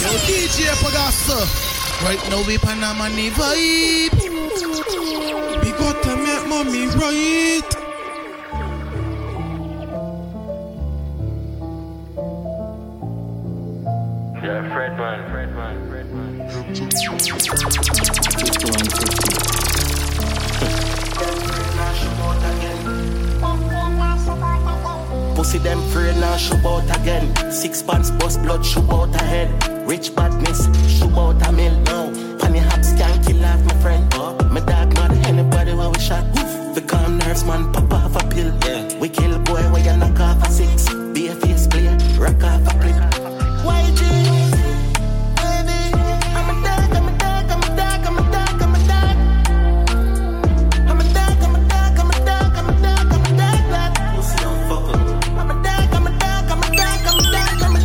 Yo, DJ Pagasa. Right now we Panama ni vibe. We got to make mommy right. Yeah, Fredman. Pussy them afraid now, shoot out again. 6 pants bust blood, shoot out ahead. Rich badness, shoot out a mill. No, Panny Haps can't kill off my friend. My dog not anybody when we shot. The calm nerves man, pop off a pill. We kill boy when you knock off a 6. Be a face play, rock off a clip. YG, baby, I'm a dog, I'm a dog, I'm a dog, I'm a dog, I'm a dog. I'm a dog, I'm a dog, I'm a dog, I'm a dog, I'm a dog, dog. Pussy don't fuck up. I'm a dog, I'm a dog, I'm a dog, I'm a dog, I'm a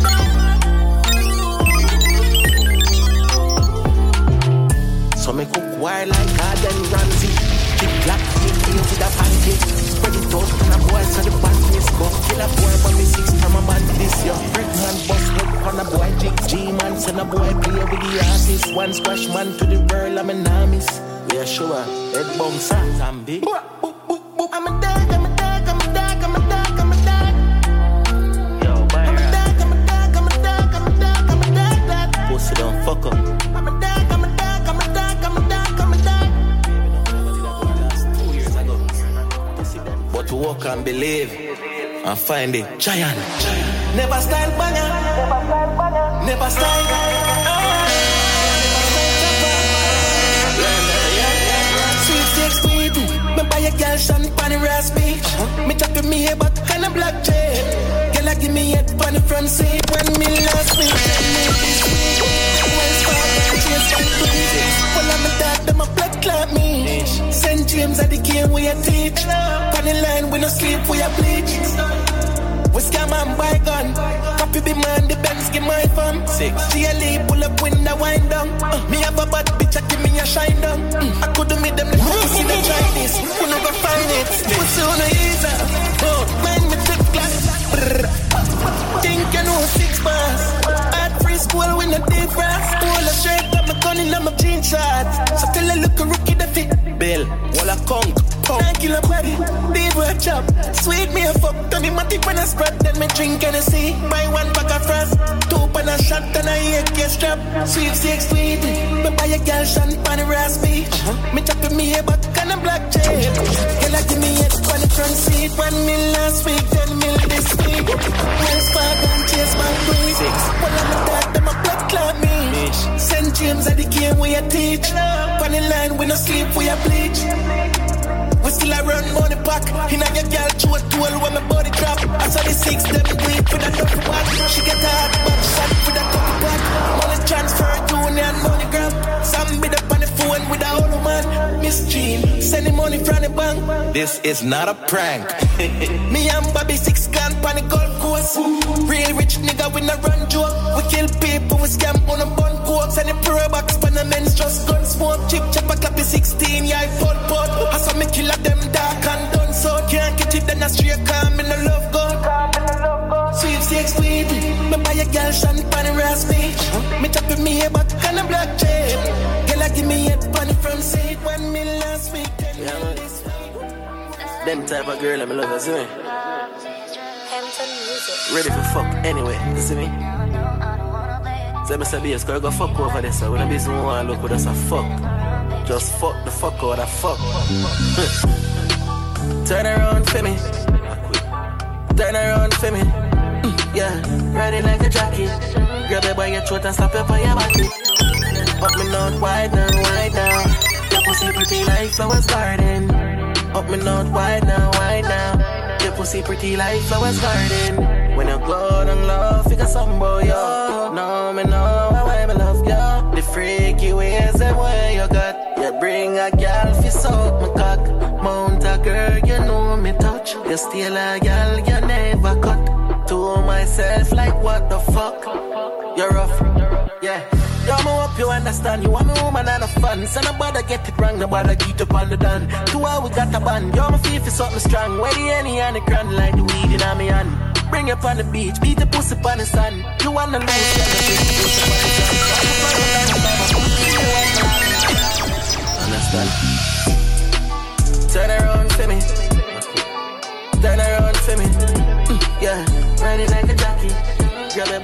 dog. So me cook wild like Gordon Ramsay. Big black meat with a pancake. Spread it out on a boy so the badness go. Kill a boy but me 6 from a band this year. Brick man bust up on a boy jig. G-man send a boy play with the artist. One squash man to the world I'm an armis. We are sure head bouncer Zambi. I'm a dog, I'm a dog, I'm a dog, I'm a dog, I'm a dog. Yo, bye. I'm a dog, I'm a dog, I'm a dog, I'm a dog, I'm a dog, dog. Pussy don't fuck up. I'm a dog, I'm a dog, I'm a dog, I'm a dog, I'm a dog. But to walk and believe and find it giant. Never style banger, never style Sweet 6 feet, me buy a girl champagne raspy. Me talk to me about kind of black chain. Girl, I give me head on the front seat when me last week. Well, I'm a dog, them a blood clot me. St. James at the game we a teach. On the line, we no sleep, we a bleach. We scam and buy gun. Copy the man, the Benz give my fun. 6 GLE, pull up window, wind down. Me have a bad bitch, I give me a shine down. I couldn't meet them, the pussy, they try this. We never find it. Pussy on the easy. Oh, mind me tip glass. Think you know 6 bars. At free school, we no difference. Pull a shirt, I'm a gun in my jean shorts. So tell a look a rookie the fit. Bill, wall a conk. 9 kilo body, big word chop. Sweet me a fuck, Tony Matic when I spread. Then me drink Hennessy. Buy 1 pack of frost. 2 pan a shot and I AK strap. Sweet 6 feet. Me buy a girl champagne raspy. Me talk to me about kind of black chain. Girl, I give me head on the front seat. 1 mil last week, 10 mil this week. Wells Fargo and Chase Bank Louis. Well, I'm a dog, them a blood clot me. St. James at the game we a teach. On the line, we no sleep, we a bleach. We still a run money back. In a your girl through a tool when my body drop. I saw the 6 them weak with a double back. She get a hard back shot with a couple back. Money transfer, union, money grab. Some bid up on the phone with a hollow man. Miss Jean, sending money from the bank. This is not a prank. Me and Bobby 6 gun on the golf course. Real rich nigga with no run joke. We kill people, we scam on a bun quotes. And the pro box when the men's just gun smoke. Chip chop a copy 16, yeah, I pot. I saw me kill them dark and done so. Can't get it then a straight calm in the love gun. Sweet 6 feet. Me buy a girl champagne raspy. Me talk to me about kind of black chain. Girl, I give me head on the front seat. 1 mil last week, 10 mil this week. Them type of girl, I'm love her, see me? Ready for fuck anyway, you see me? So I say, BS, go fuck over this. So when I be someone look with us a fuck. Just fuck the fuck out of fuck. Turn around for me. Turn around for me. Yeah, ready like a jockey. Grab it by your throat and slap it by your body. Up me not wide now, wide now. Your pussy pretty like flowers garden. Up me not wide now, wide now. Your pussy pretty like flowers garden. When you go down low, figure something about you. No, me know why me love you. The freaky ways and way you got. You bring a girl, fi suck my cock. Mount a girl, you know me touch. You steal a girl, you never cut. To myself like what the fuck. You're rough, yeah. Yo, me hope you understand. You want me woman and a fun. So nobody get it wrong, nobody get up on the done. To how we got a band. Yo, me feel for something strong. Where the any and the grand like the weed in my hand. Bring up on the beach, beat the pussy on the sun. You wanna lose,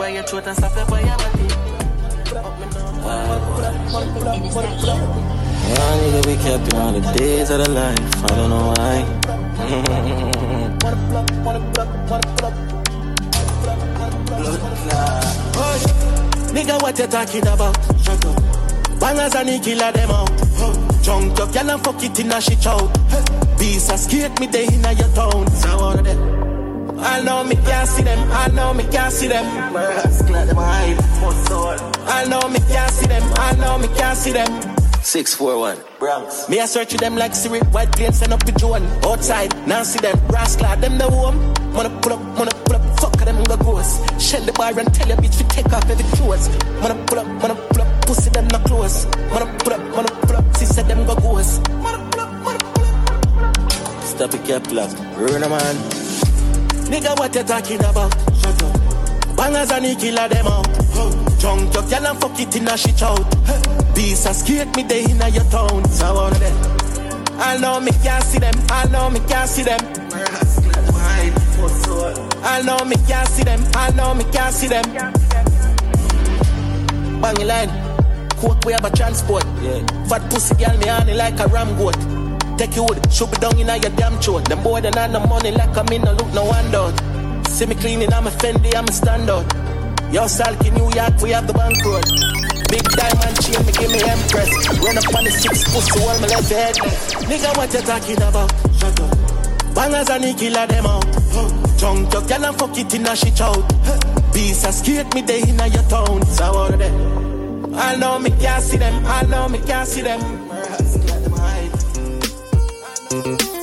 by your throat and stop you by your body. Nigga, we kept you on the days of the life. I don't know why. Nigga, what you talking about? Bangers and he killer them out. Drunk up, y'all and fuck it in a shit out. Beast a skate me day in a your town. So one of them. I know me can't see them. I know me can't see them. I know me can't see them. I know me can't see them. 641 Bronx. Me a search them like Siri. White plane send up the Joan. Outside, now see them. Rascal, them the home. Wanna pull up, fuck them go ghost. Shell the bar and tell your bitch to take off every clothes. Wanna pull up, pussy them not close. Wanna pull up, sister them go ghost. Stop it, get blocked. Ruin a man. Nigga, what you talking about? Shut up. Bangers and he killer them out. Drunk up, y'all and fuck it in a shit out. Beast a skate me day in a your town. So one of them. I know me can't see them. I know me can't see them. I know me can't see them. I know me can't see them. Bang line. Coke we have a transport. Yeah. Fat pussy girl me honey like a ram goat. Take you wood, should be down in your damn throat. Them boy they not no money like a me no look no one out. See me cleaning, I'm a Fendi, I'm a standout. Yo Salky, New York, we have the bank road. Big diamond chain, me give me Empress. Run up on the 6 pussy, hold me left head. Nigga, what you talking about? Shut up. Bangers and he killer them out. Drunk up, y'all and fuck it in a shit out. Beast a skate me day in a your town. So one of them. I know me can't see them. I know me can't see them. Girl,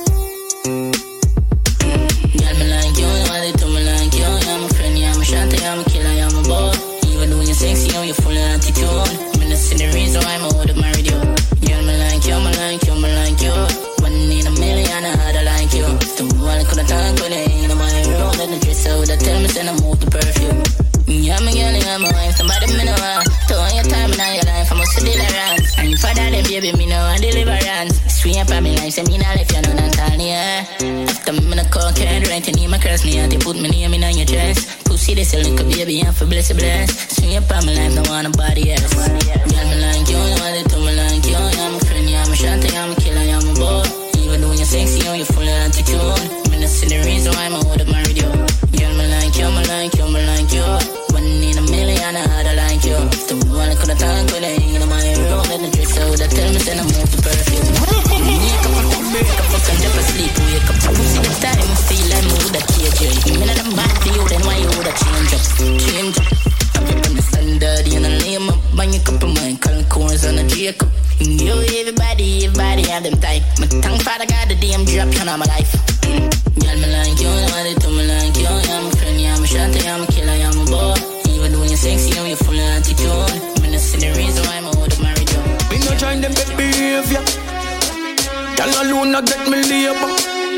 me like you, nobody do me like you. You're my friend, you're my shot, you're my killer, you're my boy. Even though you're sexy, you're full of attitude. I'm not see the reason why I would have married you. Girl, me like you, me like you, me like you. One in a million, I had to like you. The world could have talked with it, ain't nobody road. And the dress out, I tell me, send them out the perfume. Yeah, my girl, you're my wife, somebody me know her. Don't want your time in your life, I must deal around. And for that, baby, me know I deliverance. Sweet up on me life, say me not left you know not all, yeah. After me in a cokehead, right, your name across me, and they put my name in on your dress. Pussy, this a little baby, and for bless. Sweet up on me life, don't want nobody else. Girl, me like you, nobody do me like you. You're my friend, you're my shot, you're my killer, you're my boy. Even though you're sexy, you're full of attitude. Me not see the reason why I would have married you. Girl, me like you, me like you, me like you. One in a million, I had to like you. The world could have talked with it, ain't nobody road. And the dress out, I tell me, send them out the perfume. Wake up, break up, fuck and jump asleep. Wake up, pussy the time, I feel like me woulda cage you. Me not them bad for you, then why you woulda change up? Change up. I'm up on the standard, you know, name up. Bang your cup of mine, call corns on a Jacob. You, everybody have them type. My tongue father got the damn drop, you know my life. Girl, me like you, nobody do me like you. You're my friend, you're my shot, you're my killer, you're my boy. Even though you're sexy, you're full of attitude. Me not see the reason why I woulda married you. Me no join them bad behavior. Girl alone not get me labor.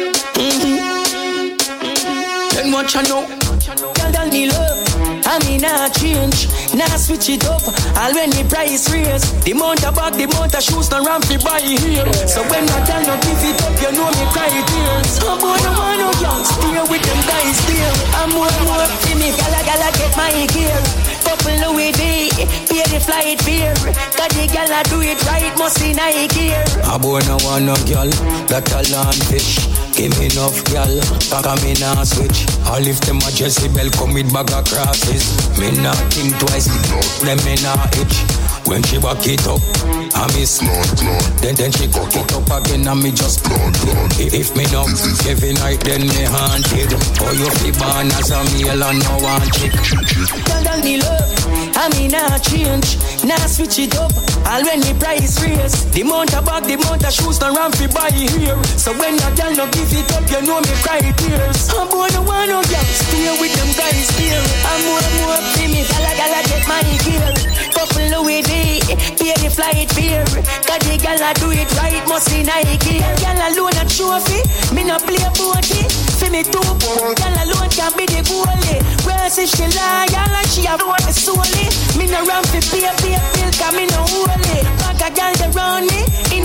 Then what you know? Girl don't need love. I mean I change. Now switch it up. All when the price raise. The amount of bag, the amount of shoes not ramp to buy here. So when I tell no give it up, you know me cry tears. So boy no want no young. Stay with them guys still. I'm more see me. Gala get my gear. Couple Louis V, pay the flight fare. Cause the gala do it right, must be nice gear. I boy no want no girl, that a land fish. Give me enough girl, cause me nah switch. I lift them a Jezebel, come with bag of crosses. Me nah think twice, them me nah itch. When she back it up, I miss then she cock it up again and me just If me no every night then me haunted. Oh you fi born as a male and no one chick. Girl don't need love, I mean nah change. Nah switch it up, all when the price raise. The amount of bag, the amount of shoes not ramp fi buy here. So when a girl no give it up, you know me cry tears. I'm boy no want no girl, stay with them guys still. I'm more see me, gala get my gear. Couple Louis V, pay the flight fare. Cause the gala do it right, must be nice gear. Girl alone a trophy, me no play booty. For me too, girl alone can be the goalie. Whereas if she loyal and she have one solely. Me no ramp fi pay bill, cause me no holy. Back a girl around me, in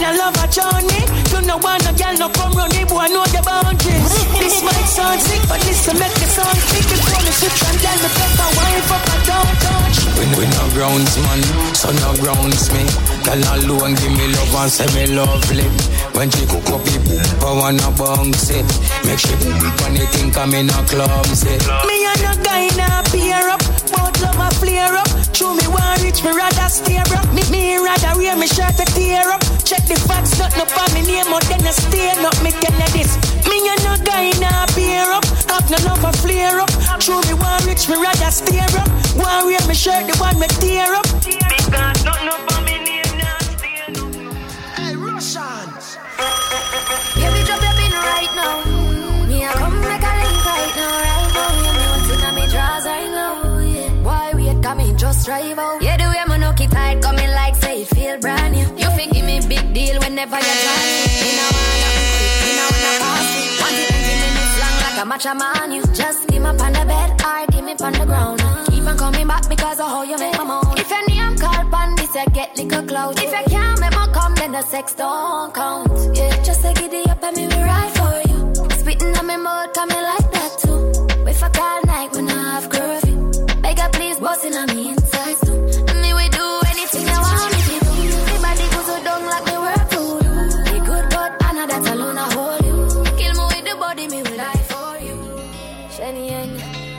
a love a journey. You know want a girl no come run the boy know the boundaries. This might sound sick, but this will make the sound speak. Before me switch and tell me take a wife up and don't touch. We no grounds man, so no grounds me. Girl alone give me love and say me lovely. When she cook up the I wanna bounce it. Make she boom it when they think I'm in a clumsy. Me and no guy na pair up, both love a flare up. True me want rich, me rather stay up. Me rather wear me shirt to tear up. Check the facts, not no for me name, but then I stay up. Me tell you this, me and no guy na pair up. Have no love a flare up. True me want rich, me rather stay up. Want wear me shirt, the one me tear up. Because not no for me name, not stay up. Hey, Russians. Yeah, we drop your pin right now. Me a come make a link right now, right now. Yeah, me what's in me drawers right now. Yeah. Why wait, come in, just drive out. Yeah, the way my nookie tight, coming like say it feel brand new. You think give me big deal whenever you try me. Me no wanna quit, me no wanna pass it. 20 minutes long like a matcha man. You just give me up on the bed, or give me on the ground. Keep on coming back because of how you make my moan. If your name call pan this, you get little clout. If you can't make my come, then the sex don't count. Yeah, just say giddy up and me be right for you. Spitting on me mouth, coming like that too. We fuck all night when I have curfew. Beg her please, bustin' on me inside too. Me we do anything I want me to do. Everybody goes so down like me work food. Be good but I know that alone I hold you. Kill me with the body, me will die for you. Shiny and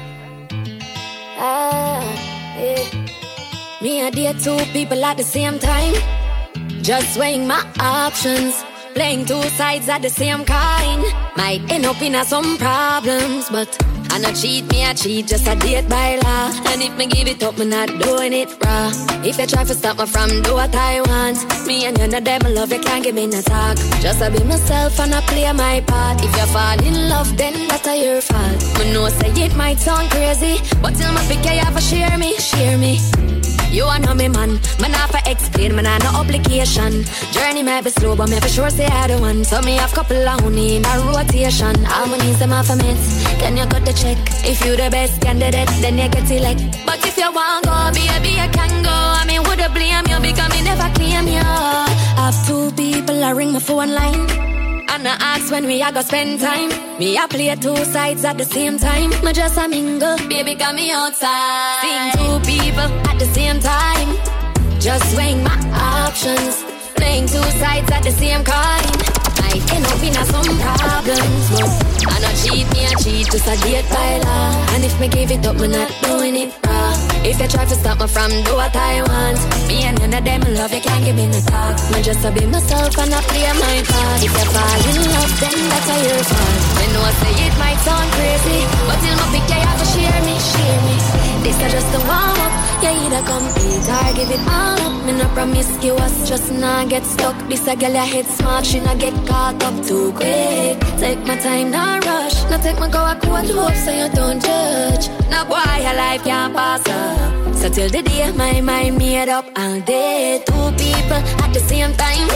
yeah. Me and dear two people at the same time. Just weighing my options. Playing two sides at the same kind. Might end up in some problems, but I not cheat, me I cheat, just a date by law. And if me give it up, me not doing it raw. If you try to stop me from do what I want, me and you know them love, you can't give me no talk. Just I be myself and I play my part. If you fall in love, then that's your fault. Me know say it might sound crazy, but till my pick you have to share me, share me. You are know me man, man have to explain, man I no obligation. Journey may be slow, but me for sure say I the one. So me have couple of honey in a rotation. All my needs them off a mates, can you cut the check? If you the best candidate, then you get select. But if you want go, baby you can go. I mean woulda blame you because me never claim you. Have two people I ring my phone line. And I ask when we a go spend time. Me a play two sides at the same time. Me just a mingle, baby got me outside. Seeing two people at the same time. Just weighing my options. Playing two sides at the same kind. Might end up in some problems, but I not cheat, me I cheat, just a date by law. And if me give it up, me not doing it raw. If you try to stop me from do what I want, me and none of them love, you can't give me no talk. Me just to be myself and not play my part. If you fall in love, then that's your fault. Me know I say it might sound crazy, but till my pick you have to share me, share me. This is just a warm up, you either complete or give it all up. Me no promiscuous, just not get stuck. This a girl your head smart, she not get caught up too quick. Take my time, not rush. Not take my go a cold hope so you don't judge. Now boy, your life can't pass up. So till the day my mind made up all day. Two people at the same time.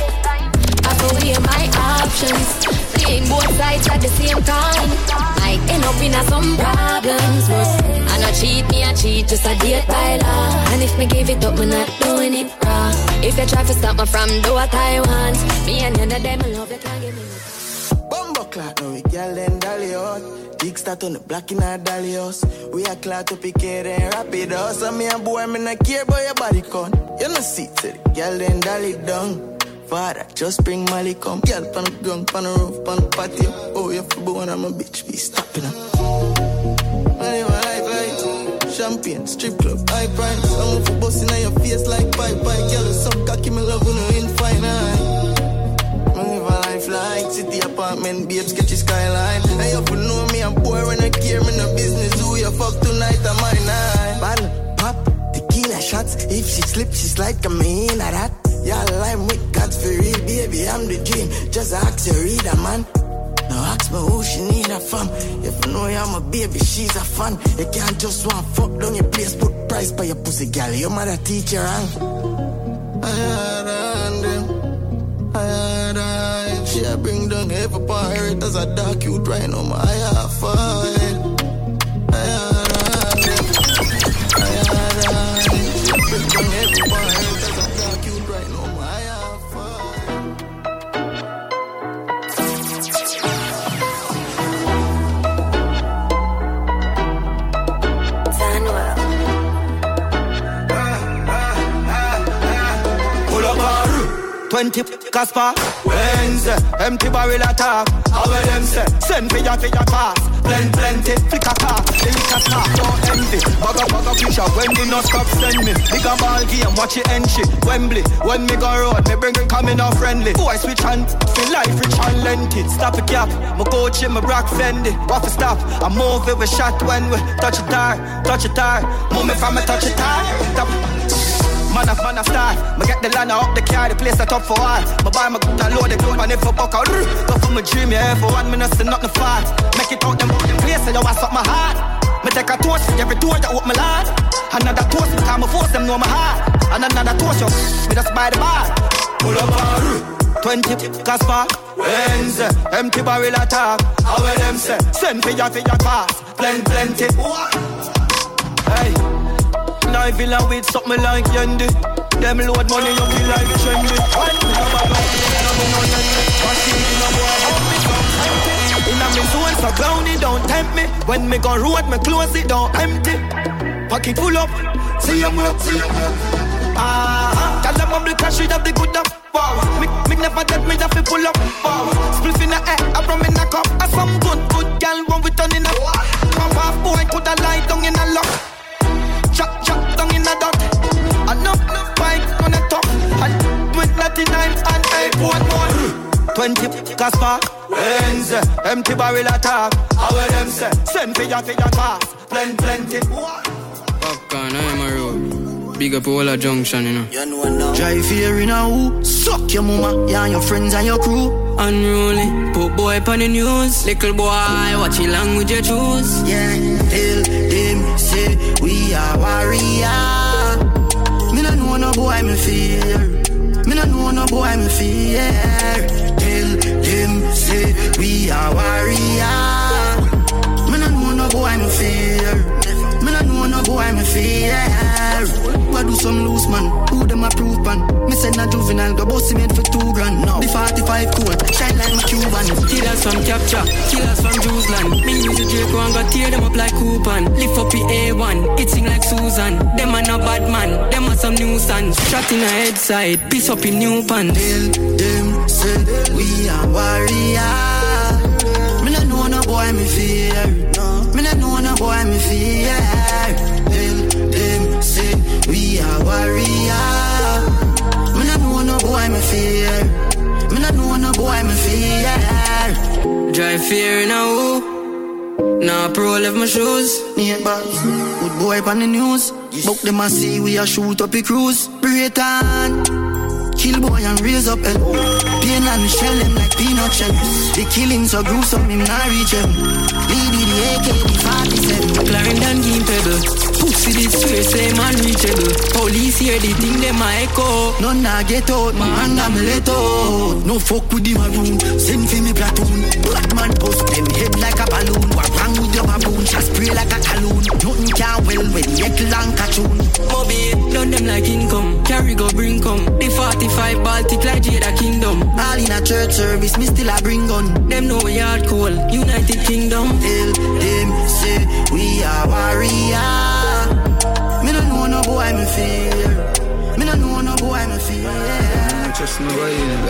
I go weigh my options. Playing both sides at the same time. Might end up in some problems, but I not cheat, me I cheat, just a date by law. And if me give it up, me not doing it raw. If you try to stop me from do what I want, me and none of them love, you can't give me no. Bumbo clock, now we girl and dolly out. Big start on the block in our dolly house. We are clock to pick it and wrap it up. So me and boy, me not care about your body count. You know see, say the girl and dolly down. Father, just bring Molly come. Girl, pan the ground, pan the roof, pan the patio. Oh, you for born, I'm a bitch, be stopping up. I live a life like champagne, strip club, high price. I'm for busting on your face like pipe. Girl, you so cocky, me love when you in fine eye. I live a life like city apartment, babe, sketchy skyline. And you for know me, I'm poor when I care, me no business. Who you fuck tonight, I'm my night. Bottle, pop, tequila shots. If she slip, she slide, come in at that. Yeah, I'm with God's for real, baby, I'm the dream. Just ask you, read a man. Now ask me who she need a fam. If you know I'm a baby, she's a fan. You can't just want fuck down your place, put price by your pussy, girl. Your mother teach you wrong. She a bring down every pirate as a dark you try no my fight. Bring down every pirate as a dark you try no my fight. 20 Casper. Wednesday, empty barrel attack. How will them say? Send for your pass. Plenty, flick a car. They lick a star, no envy. Bugger picture, when they no stop send me. Big a ball game, watch it end shit. Wembley, when me go road, me bring it coming off friendly. Boy switch and feel life rich and lengthy. Stop a gap, my coach in my rock Fendi. What to stop, I move it with shot when we touch it hard. Move me from me touch it hard. Man of star, me get the line up the car, the place that up for all. My buy my good and load the clothes and if I buck out. Go for my dream, yeah, for 1 minute, so nothing far. Make it out them place, and you want up my heart. Me take a toast for every door that open my lad. Another toast because my force them know my heart. And another toast, you me just by the bar. Pull up on 20 Casper. Wednesday, empty barrel attack. How will them say? Send for your pass. Plenty. Hey, life villa with something like Yendi. Them load money, you feel like trendy. In a me zone, so clowny, don't tempt me. When me go road, me close it, don't empty. Pocket full up, see ya work. Tell them I'm the cash, read up the good up. Wow, me never dead, me have to pull up. Wow, split in the air, I from in a cup. I some good girl, one with turning up. Pop off, boy, put a light down in a lock. Chop down in a dot. I know, bike on the top. And with 99 and 8.1. 20 Casper. Wednesday, empty barrel attack. How will them say? Send for your pass. Plenty. Popcorn, I'm a road. Big up all a junction, you know. You know now. Drive here in a who? Suck your mama, yeah, and your friends and your crew. Unruly, put boy up on the news. Little boy, watch it language you choose. Yeah, tell them, say, we are warrior. Me no know no boy, me fear. Me no know no boy, me fear. Tell them, say, we are warrior. Me no know no boy, me fear. Me no know no boy, me fear. I do some loose man, who them approve man. Me send a juvenile, go bossy made for $2,000. No. The 45 cool, shine like my Cuban. Killers from Capture, killers from Jerusalem. Me use the Draco and go tear them up like coupon. Lift up the A1, it sing like Susan. Them are no bad man, them are some nuisance. Shot in a head side, piece up in new pants. Tell them, say, we are warrior. Me no know no boy, me fear. Me no know no boy, me fear. Tell them, say, we are warrior. Me no know no boy, me fear. Me no know no boy, me fear. Drive fear now. Nah, pro left my shoes. Neighbors, good boy on the news. Book them and see we a shoot up a cruise. Britain. Kill boy and raise up hell. Pain and shell them like peanut shells. The killings so gruesome, him not reach him. Lady the AK, the 47. Clarendon game pebble. Pussy this way, say man reachable. Police hear the thing, them a echo. None na get out, my hand am let out. No fuck with the maroon, send for me platoon. Black man post them head like a balloon. What wrong with your baboon, just spray like a calhoun. Nothing can well when neck long cartoon. Moby, done them like income. Carry go bring come. The 45 Baltic like Jada Kingdom. All in a church service, me still a bring gun. Them know we hard cold, United Kingdom. Tell them, say, we are warrior. Me no know no boy, me fear. Me no know no boy, me fear. Just know why you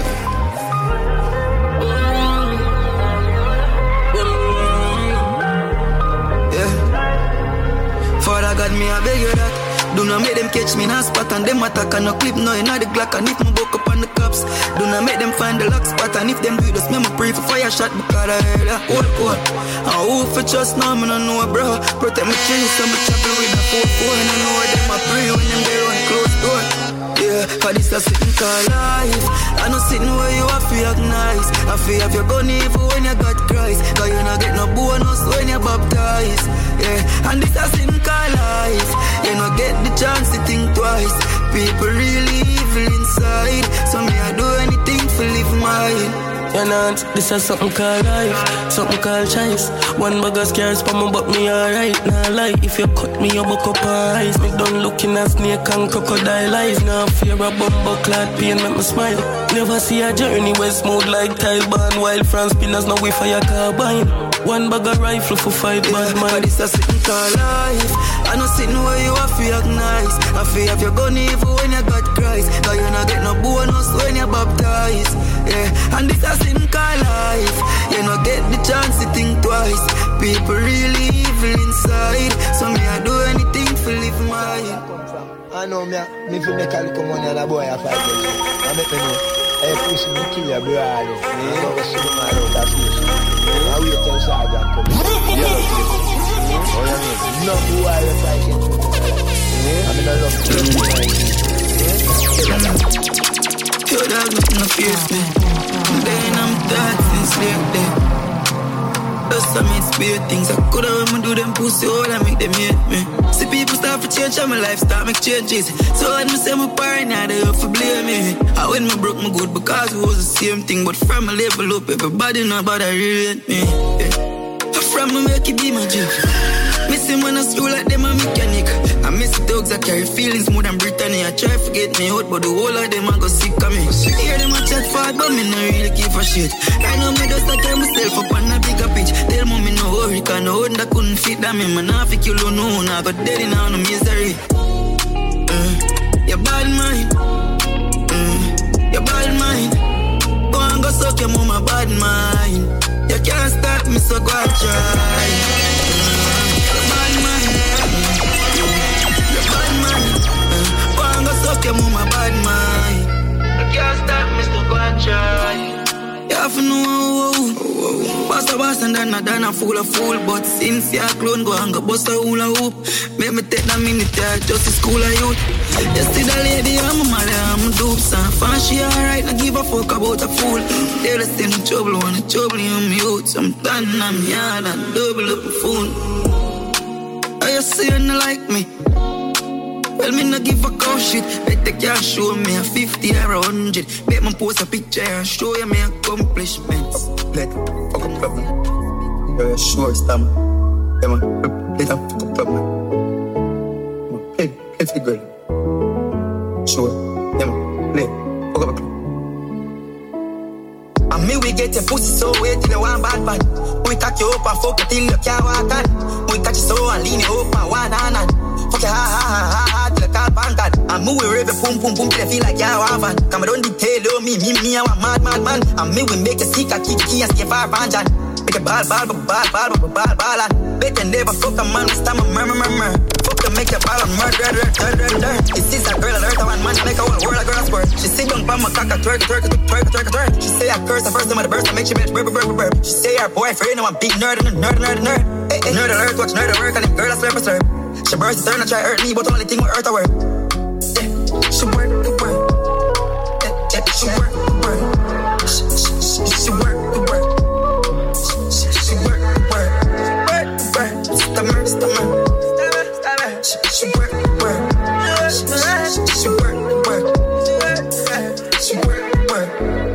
yeah. Father God, me I beg you that. Do not make them catch me in a spot and them attack and no clip no in the Glock. And if me buck up on the cops, do not make them find the lock spot. And if them do this, me pray for fire shot because I heard that. What? And who for trust now, me no know, bro. Protect me chase and me chapel with a 4-4. And I know them I pray when them they run close door. Yeah, cause this a sitting called life. I know sitting where you have to act nice. I feel if you're gonna even when you got Christ. Cause you not get no bonus when you baptized. Yeah, and this a sitting called life. You not get the chance to think twice. People really evil inside. So me I do anything to live mine. You know, this is something called life, something called choice. One bugger scares for me, but me alright. Nah lie, if you cut me, you buck up eyes. Me done looking at snake and crocodile eyes. Now fear a bumbo clad pain make me smile. Never see a journey where smooth like tile band. While France spinners now we fire carbine. One bag of rifle for 5 bad man. But this a sitting called life. I know sitting where you have to act nice. I feel if you're gonna evil when you got Christ. Cause you not get no bonus when you baptized. Yeah, and this a sitting called life. You not get the chance to think twice. People really evil inside. So me I do anything for live mine. I know me fi make a little money and a boy a fight. I make me know. Hey, push me kill your brother. I go see them all out of station. I wait till Sergeant come. Yellow tape. Oh, you mean? No boy you fighting. I mean, I love to Yo, dog, nothing to face me. Then I'm dancing sleep there. Just I made spare things. I coulda when me do them pussy all I make them hate me. See people start to change and my life start make changes. So when me say my paranoid, they have to blame me. I when me broke my good because it was the same thing. But from a level up, everybody know about that really hate me. Yeah. From me make it be my job. Missing when I screw like them a mechanic. I miss dogs that carry feelings more than Brittany. I try to forget me out, but the whole of them I go sick of me. Hear them a chat fast, but me no really give a shit. I know me just I tell myself up on a bigger pitch. Tell mommy no worry, cause no one that couldn't fit that me. Man, I think you don't know, now I got dead in all the misery. Your bad mind. Your bad mind. Go and go suck your mama bad mind. You can't stop me, so go and try. Suck your mama bad mind. I can't stop me, still go and try. You have to know, bust and then I fool a fool. But since you're a clone, go and go bust a hula hoop. Make me take that minute, just to school of youth. Yesterday the lady, I'm a mother, I'm a dupes. And fan she alright, not give a fuck about a fool. They're just in trouble, wanna trouble you, me youth. I'm done, I'm yard, and double up a phone. I just say you not like me. Well, me not give a cow shit. Bet they can't show me a 50 or 100. Bet me post a picture and show you my accomplishments. Let fuck up problem. You're sure, Stam. Yeah, man. Let them fuck up problem. Play for girl. Sure. Yeah, man. Play. Fuck up. And me we get your pussy so wet till you want bad man. We cock you up and fuck you till you can't walk on. We catch you so and lean you up and one hand. Fuck you ha till you can't bang that. And me we rave boom boom boom till you feel like you're a van. Come don't detail me I want mad man. And me we make you sick and keep key and stay far from John. Make a ball and bet you never fuck a man with stammer murmur. Fuck you make your ball and murder. This is a girl alert, a one man make a whole world a girl squirt. She sit down by my cock and twerk. She say I curse the first time of the burst and make she bitch burp. She say her boyfriend, I'm a big nerd. Hey, nerd alert, watch nerd work and them girl a slurp. She burst the turn and try hurt me, but the only thing with hurt her work. Yeah, she work the work. Yeah, she work the work. She work the work. She work the work. Stammer. She work the work. She work the work. She work the work.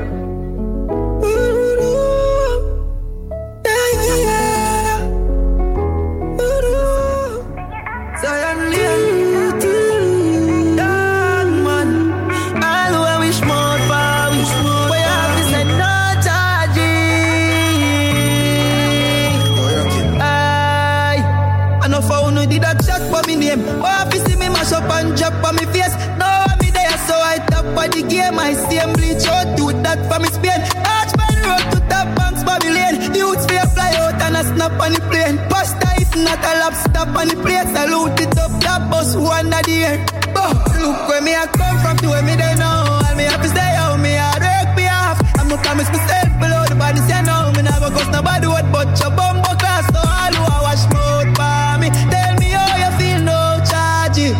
Up and drop on me face. No, me there, so I top on the game. I see him bleach out, do that for me Spain. Archman road to top banks, Babylon. Youths fear fly out and a snap on the plane. Pasta is not a lap, stop on the plate. Salute it up, that bus one of the air. Oh, look where me I come from, to where me they know. And me have to stay out, me hard work me off. I'm gonna promise myself below the body say no. Me never ghost nobody what but your bumbo class. So all who I wash my out for me. Tell me how you feel, no charge it.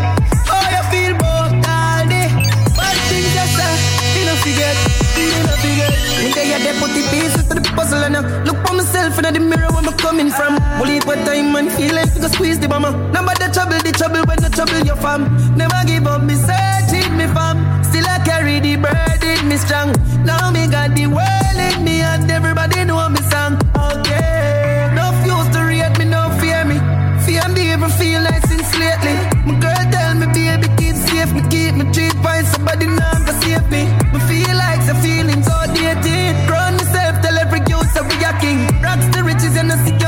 Put the pieces to the puzzle and look for myself in the mirror where I'm coming from. Believe what time and feel like to squeeze the bomber. Number the trouble when the trouble your fam. Never give up, me searching me fam. Still I carry the burden, me strong. Now me got the world in me and everybody know me song. Okay, no fuse to rate me, no fear me. Fear me ever feel like since lately. My girl tell me baby keep safe, me keep my 3 points. Somebody now can save me. Me feel like the feelings all dated. Run myself, tell every youth that we are king. Rocks the riches and the sick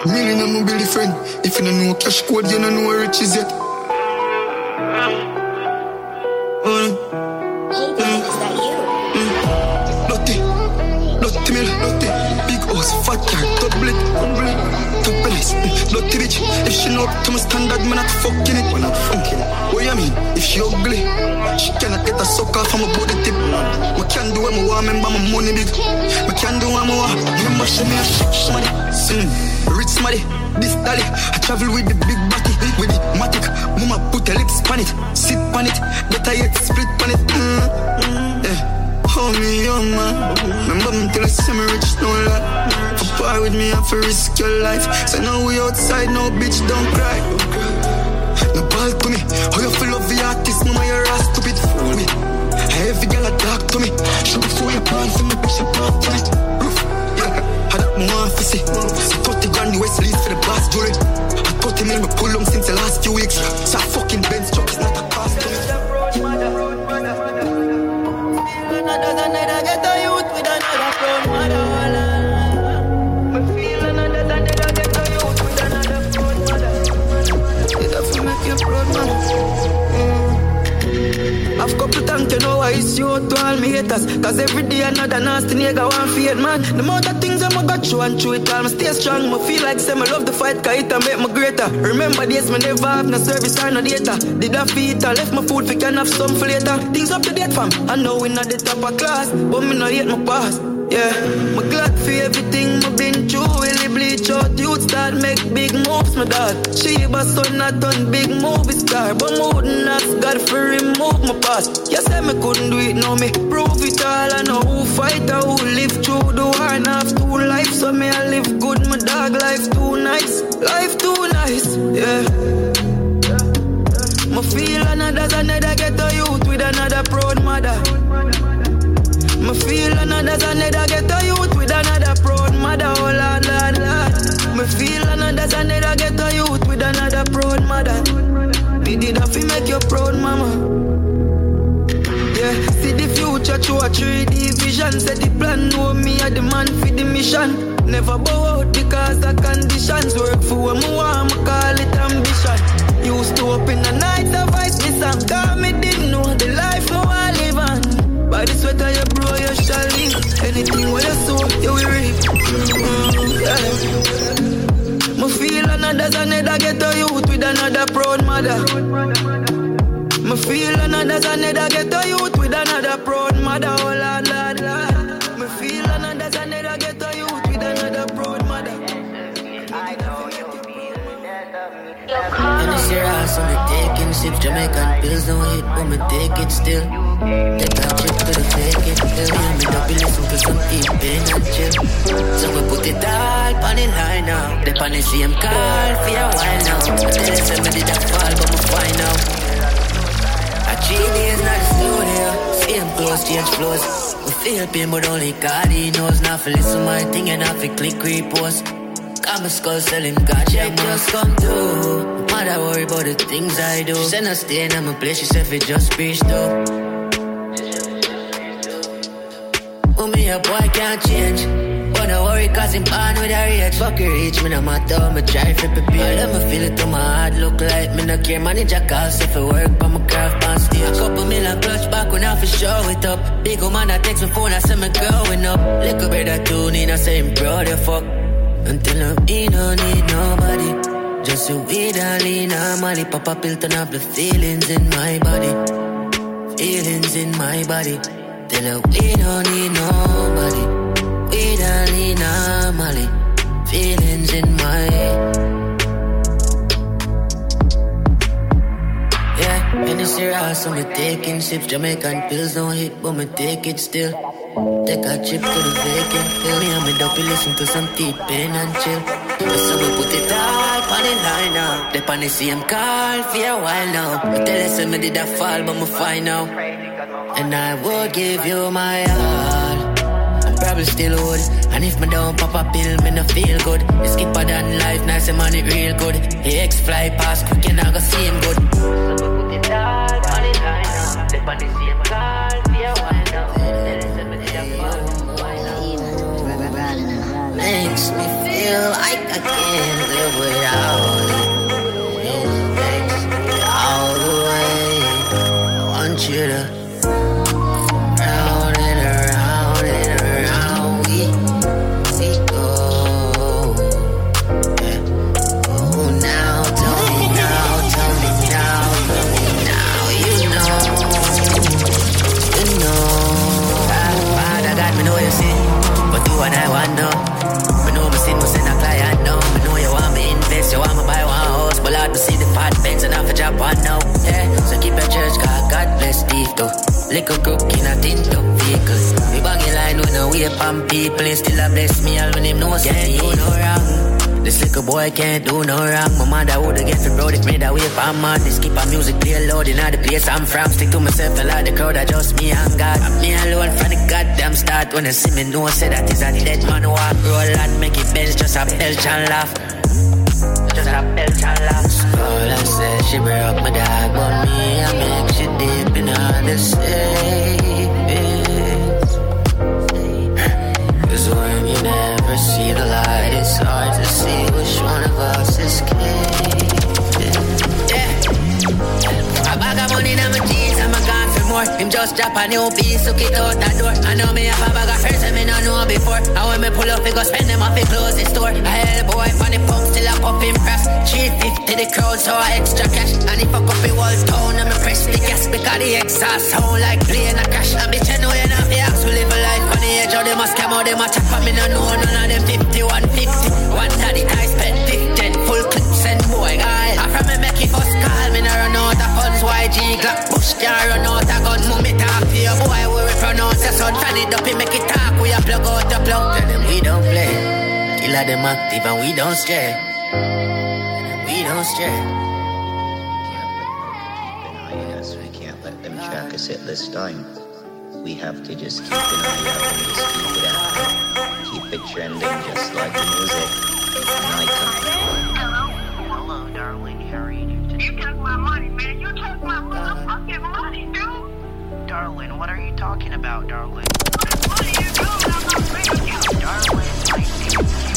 Million I'm a belly friend. If you don't know cash code, you don't know where riches yet. Big house, fat car, double it, top place, dirty bitch. If she not up to my standard, man, not fucking it. When I'm funky, what you mean? If she ugly, she cannot get a suck off from a body tip. I can't do what I want, remember my money big. I can't do what I want, remember she me a shit money. Rich money, this dolly. I travel with the big body, with the matic. Mama put her lips on it, sit on it, better yet split on it. Yeah. Hold me on, man. Remember me till I see me rich, no lie. For part with me, I have to risk your life. So now we outside, no bitch, don't cry. No ball to me. How you feel love the artist, mama, you're a stupid fool me. Every girl a talk to me. Show before you pants and me bitch a pop to it. Roof, yeah, I don't want to see. So 30 grand the West leads for the boss jewelry. I 30 million me pull on since the last few weeks. So a fucking Benz truck is not a cost to me. Another get a youth with another proud mother. Me feel another get a youth with another proud mother. It have to make you proud mother. I've couple times to know why it's you to all me haters. Cause every day another nasty nigga want fear, man. The amount of things I'm got through and through it all. Me stay strong, me feel like say me love the fight. Cause it make me greater. Remember days me never have no service or no data. Did I feed or left my food we can have some for later. Things up to date fam, I know we not the top of class. But me not yet my past. Yeah, me glad for everything me been through. Really bleach out, youth start make big moves, my dad. Sheba son not done big movie star. But me wouldn't ask God for remove my past. You say me couldn't do it, now me prove it all. I know who fight or who live through the war and have two lives. So me I live good, my dog life too nice. Life too nice, yeah. Me feel another get a youth with another proud mother. Me feel another get a youth with another proud mother. Oh Lord, Lord, Lord. Me feel another get a youth with another proud mother. Me did have to make you proud, mama. Yeah, see the future through a 3D vision. Set the plan, know me a the man for the mission. Never bow out because of conditions. Work for what me want, me call it ambition. Used to up in the night, advice me song. Cause me didn't know the life me want live on. By the sweat of your bro, you shall live. Anything where you sow, you will reap. Yeah. Me feel another get a youth with another proud mother. Me feel another get a youth with another proud mother. Oh Lord, Lord, Lord. Me feel another get a youth with another proud mother. I know you feel that. And it's your ass on the taking sips. Jamaican pills don't hit, but me take it still. Take a trip to the take it still. Me don't be listen to some deep pain and chill. So we put it all on the line now. The pan is same call for a while now. I tell you say me did a fall, but me fine now. A 3 days not the studio. Same clothes, change flows. We feel pain, but only God he knows. Now for listen my thing and now for click repost. Got my skull selling gotcha, just come through. Mother worry about the things I do. She said not staying at my place, she said it just preach though. Oh me a boy can't change. But don't worry cause him on with a rage. Fuck your reach, me no matter, me try flip a beat. Let me feel it to my heart, look like me no care. Manager calls if it work, but my craft on stage. A couple million clutch back when I for show it up. Big old man I text my phone, I say me growing up. Little better tune in, I say him proud of fuck. Until I don't need nobody. Just a weed and lean on Molly. Pop a pill, turn up the feelings in my body. Feelings in my body. Till we don't need nobody. Weed and lean on Molly. Feelings in my. Yeah, and it's your ass, so me taking sips. Jamaican pills don't hit, but me take it still. Take a trip to the vacant hill. Me and me dopey listen to some deep pain and chill. So we put it all on the line now. They on the same call for a while now. Me tell you say me did a fall, but me fine now. And I would give you my all. I'm probably still would. And if me don't pop a pill, me no feel good. It's skipper than life, nice and money real good. X fly past quick and I go see him good. So we put it all on the line now. They on the same call for a while now. Makes me feel like I can know you see, but do what I want now. Me know me sin, me send a client now. Me know you want me invest, you want me buy one house. But Lord, me see the fat Benz and I for drop one now. Yeah, so keep your church, God bless Tito. Little crook in a tint up vehicle. We bang a line with no whip on people. And still a bless me all when him know can't do no wrong. This little boy can't do no wrong. My mother woulda get the road if made a whip on man. This keep a music play loud in all the place I'm from. Stick to myself a lot the crowd, I just me and God. I'm me alone from the goddamn start. When I see me know say that is a dead man walk. Roll and make it bench, just a belch and laugh. Just a belch and laugh. All I said, she broke my dog, but me, I make she deep in all the savings. Cause when you never see the light, it's hard to see which one of us is capable. Yeah. A bag of money in my jeans, I'm a gone for more. Him just drop a new piece, so kick out that door. I know me have a bag of friends that me not know before. And when me pull up, we go spend them off, we close the store. I held the boy on the pump, still a pop him press. 350 the crowd, so I extra cash. And if I fuck up the whole town, I'm a press the gas. Because the exhaust sound like playing a crash. And bitch, I know you're not the axe, we live a life on the edge. How they must come out, they must chop, and me not know none of them 50, 150. One daddy, I spent 15, full clips and boy, guys. I from me make it first call, me not run out of funds. YG Glock, push can't run out of guns. Mummy talk to your boy, we pronounce the son. Fan it up, he make it talk, we a plug out the plug. Tell them we don't play, killer them active and we don't stray. We don't stray. Yes, we can't let them track us at this time. We have to just keep an eye out and just keep it out. Keep it trending just like the music. Hello, darling. How are you doing today? You took my money, man. You took my motherfucking money, dude. Darling, what are you talking about, darling? What are you doing about my bank account? Darling, I think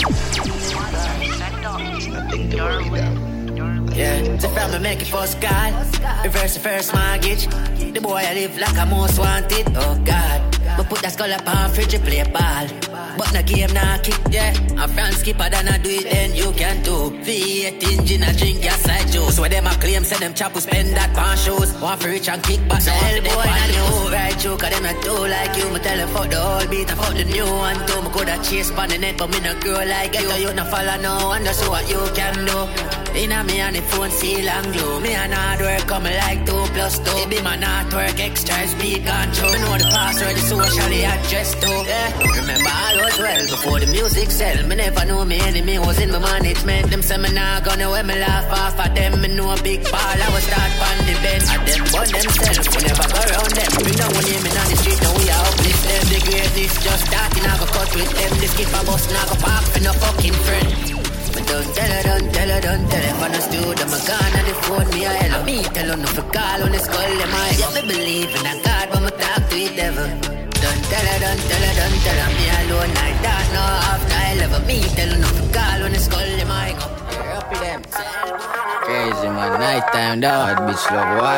There's nothing to worry about. Yeah, so from me make it first call. Reverse the first mortgage. The boy I live like a most wanted. Oh God, but put that skull up on fridge to play ball. But na game na kick, yeah. I'm France skipper than I do it, then you can do. V8 engine, I drink gas like juice. Where them a claim, say them chap who spend that pan shoes. Want for rich and kick back, so hell boy, not the whole right joke. Cause them not do like you. Me tell them fuck the whole beat and fuck the new one too. Me coulda chase pan the net, but me no grow like you. You not follow no one, that's what you can do. Inna me on the phone, seal and glue. Me and hard work coming like 2 plus 2. It be my not work, extra speed control. Me know the password, the socially address too. Yeah, remember all was well before the music sell. Me never know me enemy was in my management. Them say me nah gonna wear me laugh off of them. Me know a big ball, I was start on the bench. And them burn themselves, we never go around them. Bring down one name in on the street, now we are uplift them. The greatest just starting, I go cut with them. The skipper bus, now go park for no fucking friend. But don't tell her, don't tell her, don't tell her. If I no stood, I'm a gun on the phone, me a hello. Me tell her no for call on the skull, them I. Yeah, me believe in a God, but me talk to the devil. Don't tell her, don't tell her, don't tell her. Me alone like that, no after I love her. Me tell her no for call on the skull, them I. Go up with them. Crazy man, night time, dog, bitch love, what?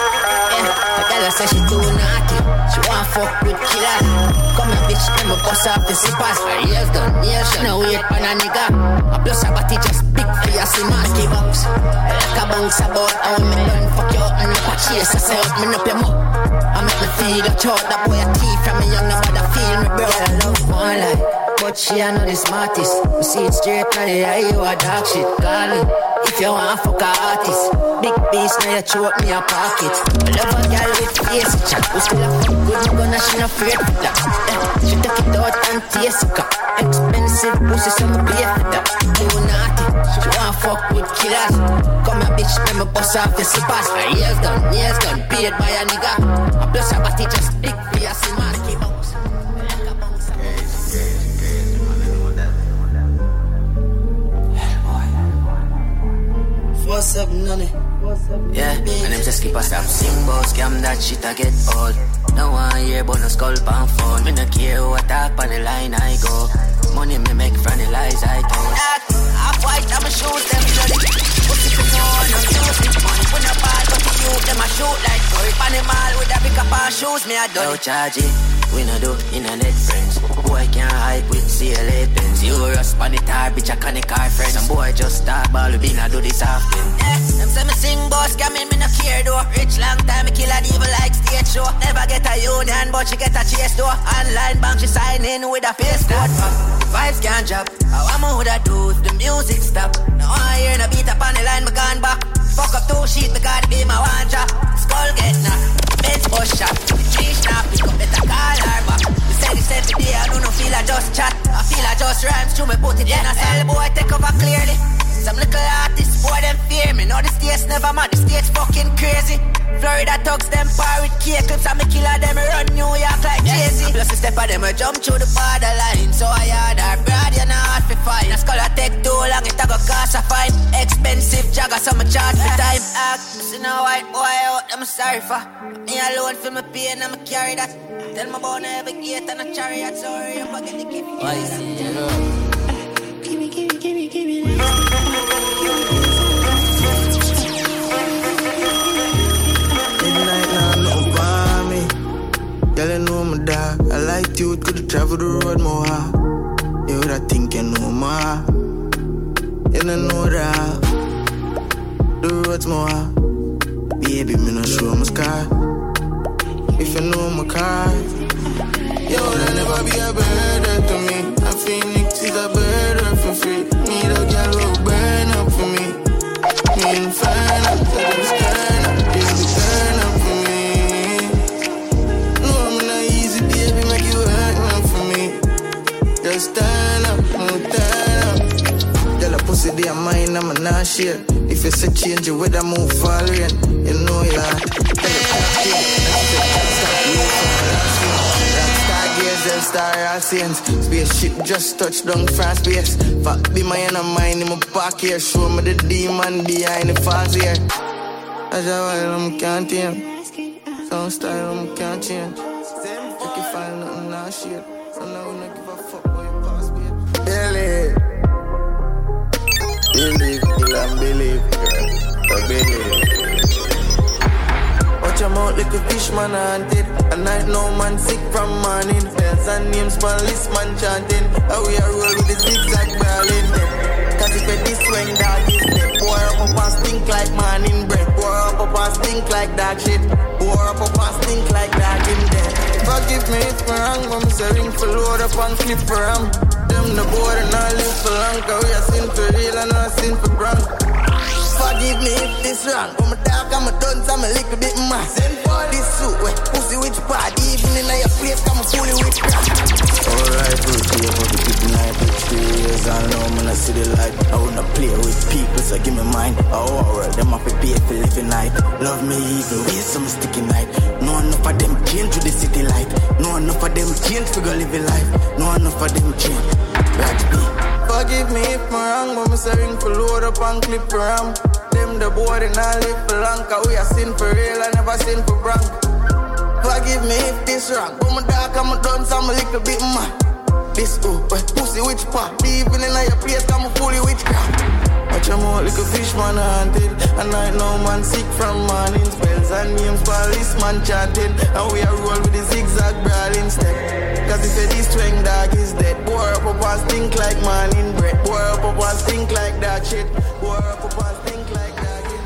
I tell her say she too naughty. She want fuck with killer. Come here bitch, let me bust off the zippers. For years done, years she no wait pan a nigga. A plus her body just big for your simaski box. Like a bounce about how me done fuck you up and up a chase. I say up me up your mouth. I make me feel a choke. That boy a thief from me young, nobody feel me bro. I love one life, but she a know the smartest. We see it straight now the eye, you a dog shit. Call me if you want fuck a artist. Big beast now you throw me a pocket. I love a girl with face chat. We still a fuck good, no gonna she no afraid for that. She take it out and taste it. Expensive pussy, so me pay for that. Too naughty, she want fuck with killers. Come here bitch, let me bust off your slippers. Years done, paid by a nigga. A plus her body just big for your simaski box. What's up, nonny? Yeah, and them just keep us up. Simbo scam that shit I get old. No one hear but no skull pan phone. Me no care who attack on the line I go. Money me make from the lies I told. Half white I'm a shoot them bloody. What's it for no use it money. When a ball but the youth them a shoot like Curry pan the mall with a big up on shoes me a done. No charge it, we no do internet friends. Boy can't hype with CLA pens. You just pan it hard, bitch, I can't car friend. Some boy just start ball, we not do this often. Them say me sing boss, scamming, me no care though. Rich long time, me kill a devil like stage show. Never get a union, but she get a chase though. Online bank, she sign in with a face code. Vibes can't drop, how am I woulda do if the music stop? Now I hear no beat up on the line, me gone back. Fuck up 2 sheet, because be my one job. Skull get knocked, Benz bus shot. Fish now, pick up, better call her back. You say this every day, I don't feel I just chat. I feel I just rhymes, through me put it in a cell. Boy, take over clearly. Some little artists, boy, them fear me. No, the states never mad, the states fucking crazy. Florida thugs, them par with K clips. And me killer them, run New York like Jay-Z. Plus a step of them, I jump through the borderline. So I had her broad, you know hard to find. A scholar take too long, it a go cost a fine. Expensive jagger, so me charge for time. See no white boy out, I'm sorry for. Me alone feel me pain, I'ma carry that. Tell me about every gate and a chariot. So hurry up, I get the gift. Why is it, you know? Give me. Midnight now, nothing for me. Girl, you know my dog. I like you, could travel the road more. You would have think you know more. You don't know that. The road's more. Baby, me no show my scar. If you know my car, you would never be a burden to me. A phoenix is a burden for free. Need a girl who burn up for me. Me inferno, let them stand up. Baby, turn up for me. No, I'm not easy, baby, make you hurt now for me. Just turn up, turn up. Girl, a pussy, they are mine, I'm not share. If you say change your weather, move fall rain. You know you're Star Alcians. Spaceship just touched down France space. Fuck be my inner mind in my park here. Show me the demon behind the falls here. As a while I'm can't tame. Some style I'm can't change. If you find nothing now shit. So now we don't give a fuck about your past babe. Believe, kill and believe, girl. Believe. Watch your mouth like a fish man hunted. A night no man sick from morning. Bells and names policeman chanting. How we are roll with the zigzag brawling. Cause if it this swing dog is dead. Pour up and stink like morning bread. Pour up and stink like dog shit. Pour up and stink like dog in there. Forgive me if I'm wrong. I'm serving for load up and clip for ram. Them the board and I live for long. Cause we are sin for real and not sin for brand. Forgive me if this wrong. I'm a dog, I'm a dunce, I'm a little bit mad. Send for this suit, pussy which part. Even in your place, I'm fully with crap. Alright, bro, see about the people night with 3 years. I know when I see the light. I wanna play with people, so give me mine. Oh, alright, them up a pay for living night. Love me even with some sticky night. No enough of them change to the city light. No enough of them change for go living life. No enough of them change. Right, me. Forgive me if I'm wrong, but I'm serving for load up and clip for ram. Them the board and I live for long, cause we are sin for real, I never sin for prank. Forgive me if this wrong, but my dog, I'm a dunce, I'm a little bit mad. This pussy which part, even in your place, I'm fully witchcraft. Watch your mouth like a fish man hunted. A night no man sick from morning. Spells and names, policeman chanting. And we are roll with the zigzag brawling step. Cause if this twang dog is dead. Pour up and stink like morning bread. Pour up and stink like that shit. Pour up and stink like that shit.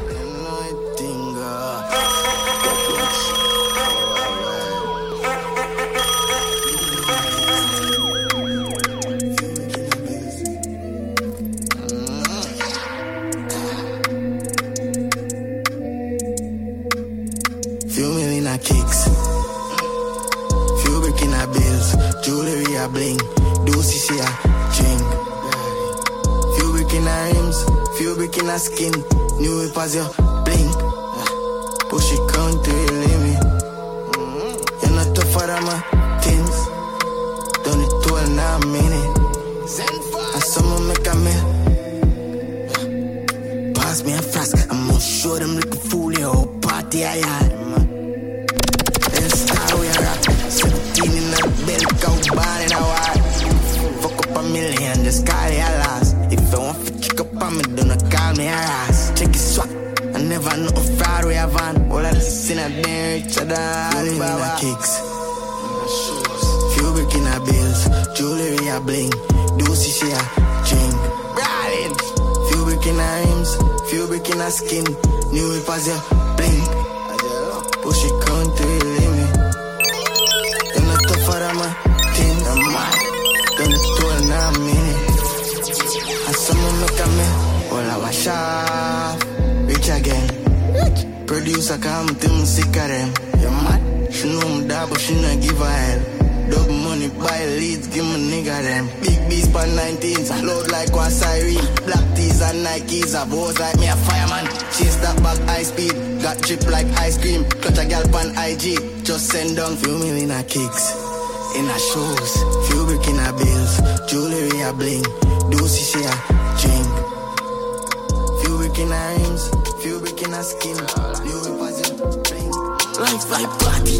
Few million a kicks, few breaking a bills, jewelry a bling, dosey she a drink. Few breaking a rims, few breaking a skin, new whip as your blink. Push it count to your limit. You're not tougher than my things. Done it all in a minute. And someone make a meal. Pass me a flask, I'm gonna show them like a fool, yo. Party I had. We are up 17 in the bell, cow barn in a war. Fuck up a million, just call it a loss. If I want to kick up on me, do not call me a ass. Check it swag, I never know how far we have on. All of this in a damn rich other. Few in a kicks, few breaking a bills, jewelry a bling, Doozy she a drink. Brawling. Few brick in her rims, few brick in her skin. New whip as you blink. Push it country limit. You're not tougher than my thing, I'm mad. Done it to in a minute. And someone look at me, all I wash off. Rich again. Producer come to me sick of them. You mad? She know me that, but she not give a hell. Double money, buy leads, give me nigga them. Big beast pan 19s, load like one siren. Black tees and Nikes, a boss like me a fireman. Chase that back high speed, got drip like ice cream. Clutch a gal pan IG, just send down few million a kicks. In her shoes, few brick in her bills. Jewelry a bling, Doozy she a drink. Few brick in her rims, few brick in her skin. New whip as you bling. Life like party.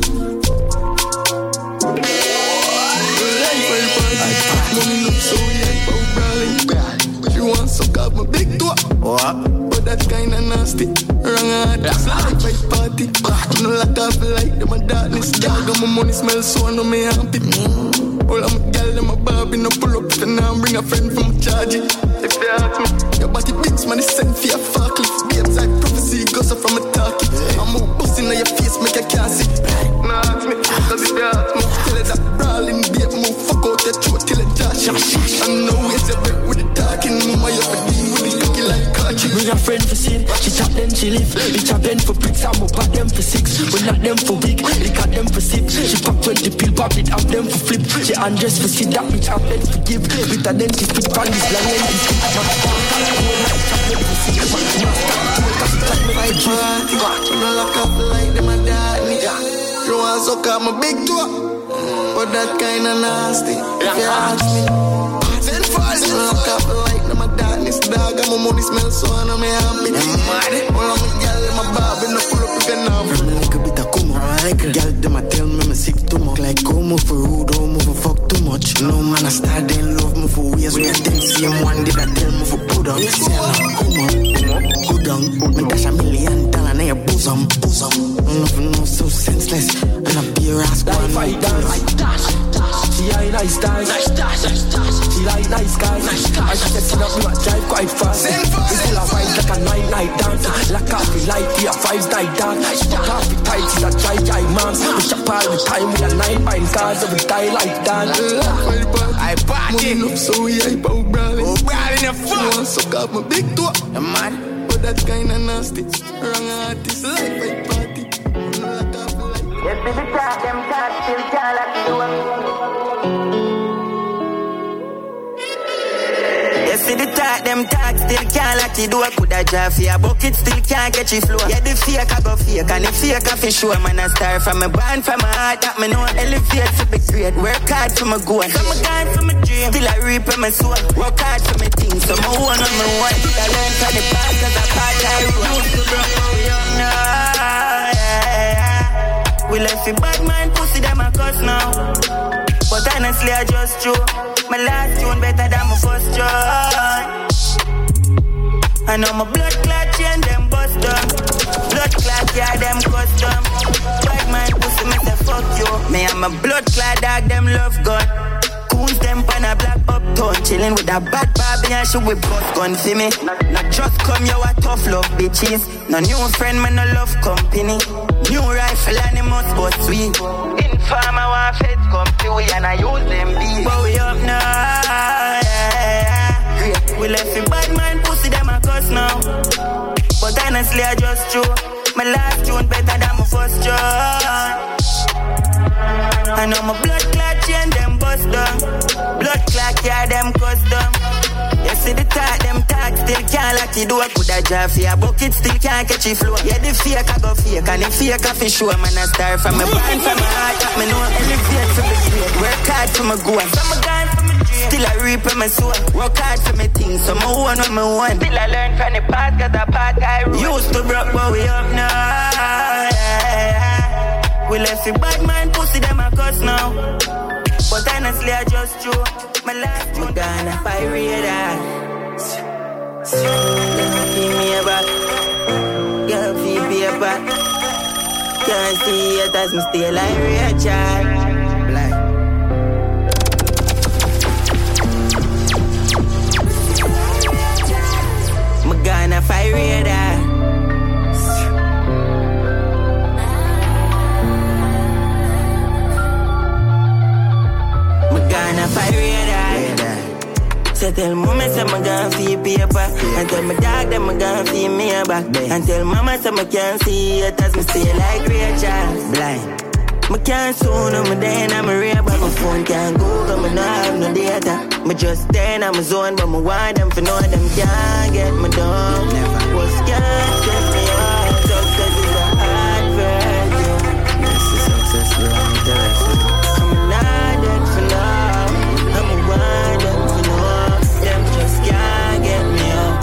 Money look so young, but brawling. She wants suck up my big toe. But that kinda nasty. Wrong heart, just like my party. No lock off like them a darkness. Dog and my money smell so I know me happy. All of my gal them a Barbie, no pull up and now bring a friend from charge it. If they ask me, your body beats, man, it's sent for your forklift. Babes like prophecy, goes up from a talkie. I'm all busting on your face, make you can't see. Nah, ask me, cause if they ask me, tell it that brawling, babe, move, fuck out your throat till it dash. I know it's your break with the talking, mama, you're for deal with the cookie like country. Bring a friend for sin, she chop them, she live. Each of them for bricks, I'm up at them for 6. We not them for week, they got them for 6. She pop 20 pill, pop it, up them for flip. She undress for sit, that bitch, up them for give. With a dentist, with panties, long length. My party, you know lock up like them a daddy. You want to suck up my big toe, but that kinda nasty. If you ask me, then fall in lock up like them a daddy. Dog and my money smell so I know me happy. All of my gal in my Barbie, no pull up with a knob. Like a bit of Kumo, like a gal them a tell me I'm sick too much. Like Kumo for rude, don't move for fuck too much. No man I start they love me for years. We a them same one did I tell me for put on. Say I'm Kumo, go down. Me dash $1 million in your bosom. Nothing no so senseless. And I be a rascal. Like dash. She ain't nice guys. She like nice guys. I just set it up, me a drive quite fast. We full of vibes like a night dance. Like coffee light, we a 5-night dance. Coffee tight, she a try man. We shop all the time, we a 9 buying cars, so we die like that. I party. Money look so hype, oh brawling. Oh brawling, you fuck. You want suck up my big toe, man. but that kinda nasty. Wrong artist, like my party. Yes, baby, talk them talk, still can't lock the door. Yes, see the talk them talk, still can't lock the door. Coulda drive for your bucket, still can't get your floor. Yeah, the fake I go fake, and the fake I fi show. Man, I start from my band, from my heart, that me know elevate to be great. Work hard for my goal, so my gone for my dream. Still I reap on my soul, work hard for my things. So my one on my one, I learn from the past, cause I part I used to broke how young now. We left the bad man, pussy them a cuss now. But honestly I just true. My last tune better than my first tune. I know my blood clot chain them bust down. Blood clot yeah them custom. Bad man pussy me say fuck you. Me and my blood clot dog them love gun. Coons them pan a black uptown. Chillin' with a bad Barbie and she with bust gun for me. Not just come you a tough love bitches. No new friend man no love company. New rifle and it must bust sweet. Informer want feds come to we and I use them beat. But we up now, yeah. We left the bad man pussy them a cuss now. But honestly I just true. My last tune better than my first tune. I know my blood clot chain them bust down. Blood clot yeah them custom. You see the talk, them talk, still can't lock the door. Coulda drive for your bucket, still can't catch your flow. Yeah, the fake I go fake, and the fake I fi show. Man, I start from my band, from my heart, that me know elevate for me great. Work hard for my goal, from my gun, for my dream. Still I reap on my soul, work hard for my things. So my one on my one. Still I learn from the past, cause the part I wrote. Used to broke, but we up now, yeah. We left the bad man, pussy them a cuss now. But honestly I just true. My last tune gonna pirate that. Let me feel me back. Girl, feel me back. Can't see it as me stay like real child. Like So tell mama say me gon' feel paper. And tell my dog that me gon' feel me back. And tell mama say me can't see it as me stay like Rachel. Blind. Me can't soon on my day and I'm a real, but my phone can't go, cause me not have no data. Me just stay in my zone, but me want them for know them can't get me down. What's can't get me out? Success is a hard virtue. Yes, the success wrong direction. I'm not dead for now. I'm a want them for know. Them just can't get me out.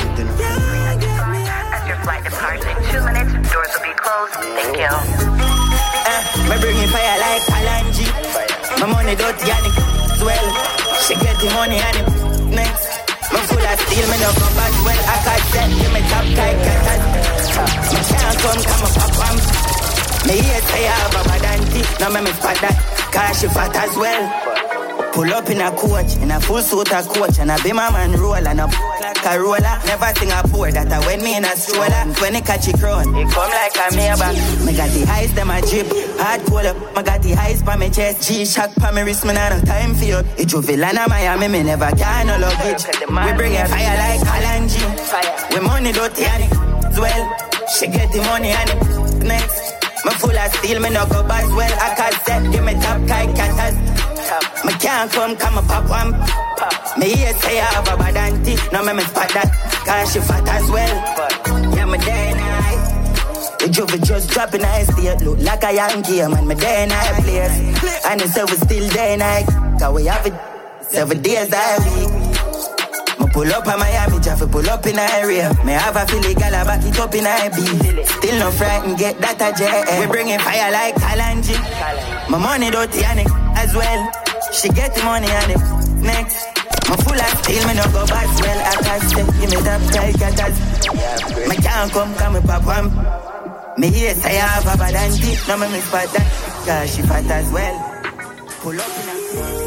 As your flight departs in 2 minutes, doors will be closed. Thank you. Me bringing fire like Kalanji. My money dirty and it well. She get the money and it next. Me full of steel, me no come back well. I can't set, give me top tight cat. Me can't come a pop am. Me here say I have a bad auntie. Now me spot that, cause she fat as well. Pull up in a coach, in a full suit of coach. And I be my man roll and a like a roller. Never sing a pour that I when me in a stroller. When it catch it crown, it come like a Maybach. Me got the highs, them a drip. Hard pull up, me got the highs pa me chest. G-Shock pa me wrist, me not no time for you. It you Villana, Miami, me never can no luggage. We bring a fire like Kalanji. We money dirty and it well. She get the money and it next. Me full of steel, me no go back well. I can't set, give me top kite catters. Me can't come a pop one. Me here say I have a bad auntie. Now me spot that, cause she fat as well. Yeah, me day night. The juvie just dropping a estate. Look like a Yankee, man, me day night place. And it's we still day night. Cause we have it 7 days a week. Me pull up a Miami, Jaffa pull up in a area. Me have a Philly gala back it up in a B. Still no frightened, get that a jet. We bringing fire like Kalanji. My money dirty and it as well. She get the money and it next. My full of steel, me no go back well. I can't say, give me that tight catters. Me can't come me pop one. Me here say I have a bad auntie. Now me spot that, cause she fat as well. Pull up in a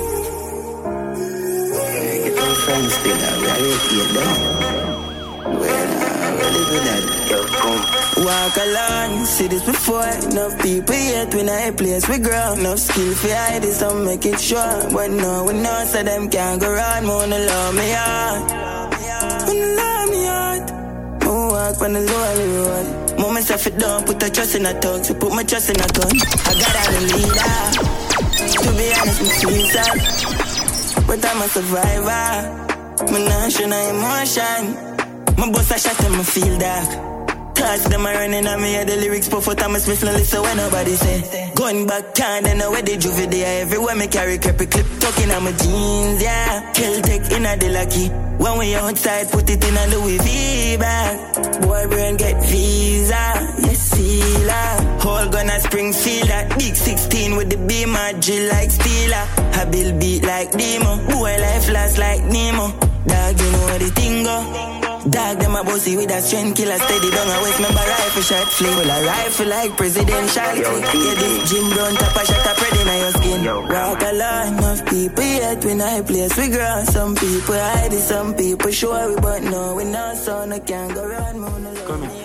get my friends still, we are here down. Well, really good at yo, boom. Walk along, see this before. Enough people yet when I place we grow. Enough skill for hide this and make it sure. But no, we know so them can't go round. Wanna love me out, wanna love me out. Walk on the lonely road. Moments if it don't put a trust in a tongue. So put my trust in a gun. I got out a leader. To be honest, me feel sad, but I'm a survivor. Me not show no emotion. My boss a shot and me feel dark. Thoughts them are running on me, the lyrics puff out of my Smith, no listen when nobody say. Going back, can't then know where the juvie there. Everywhere me carry creepy clip, tucking on my jeans, yeah. Celtic in a the lucky. When we outside, put it in a Louis V bag. Boy brain get visa, yes, sealer. Whole gun a Springfield, that big 16 with the beamer, drill like Steeler. A bill beat like Demo, boy life last like Nemo. Dog, you know how the thing go. Dog, them a bossy with a strength killer. Steady down a waist, remember rifle shot fling. Well, a rifle like presidential. Yeah, this Jim Brown top a shot a spread in your skin. Walk along, enough people yet when I place we grow. Some people hide it, some people show we, but no, we not so no can't go round. Come here.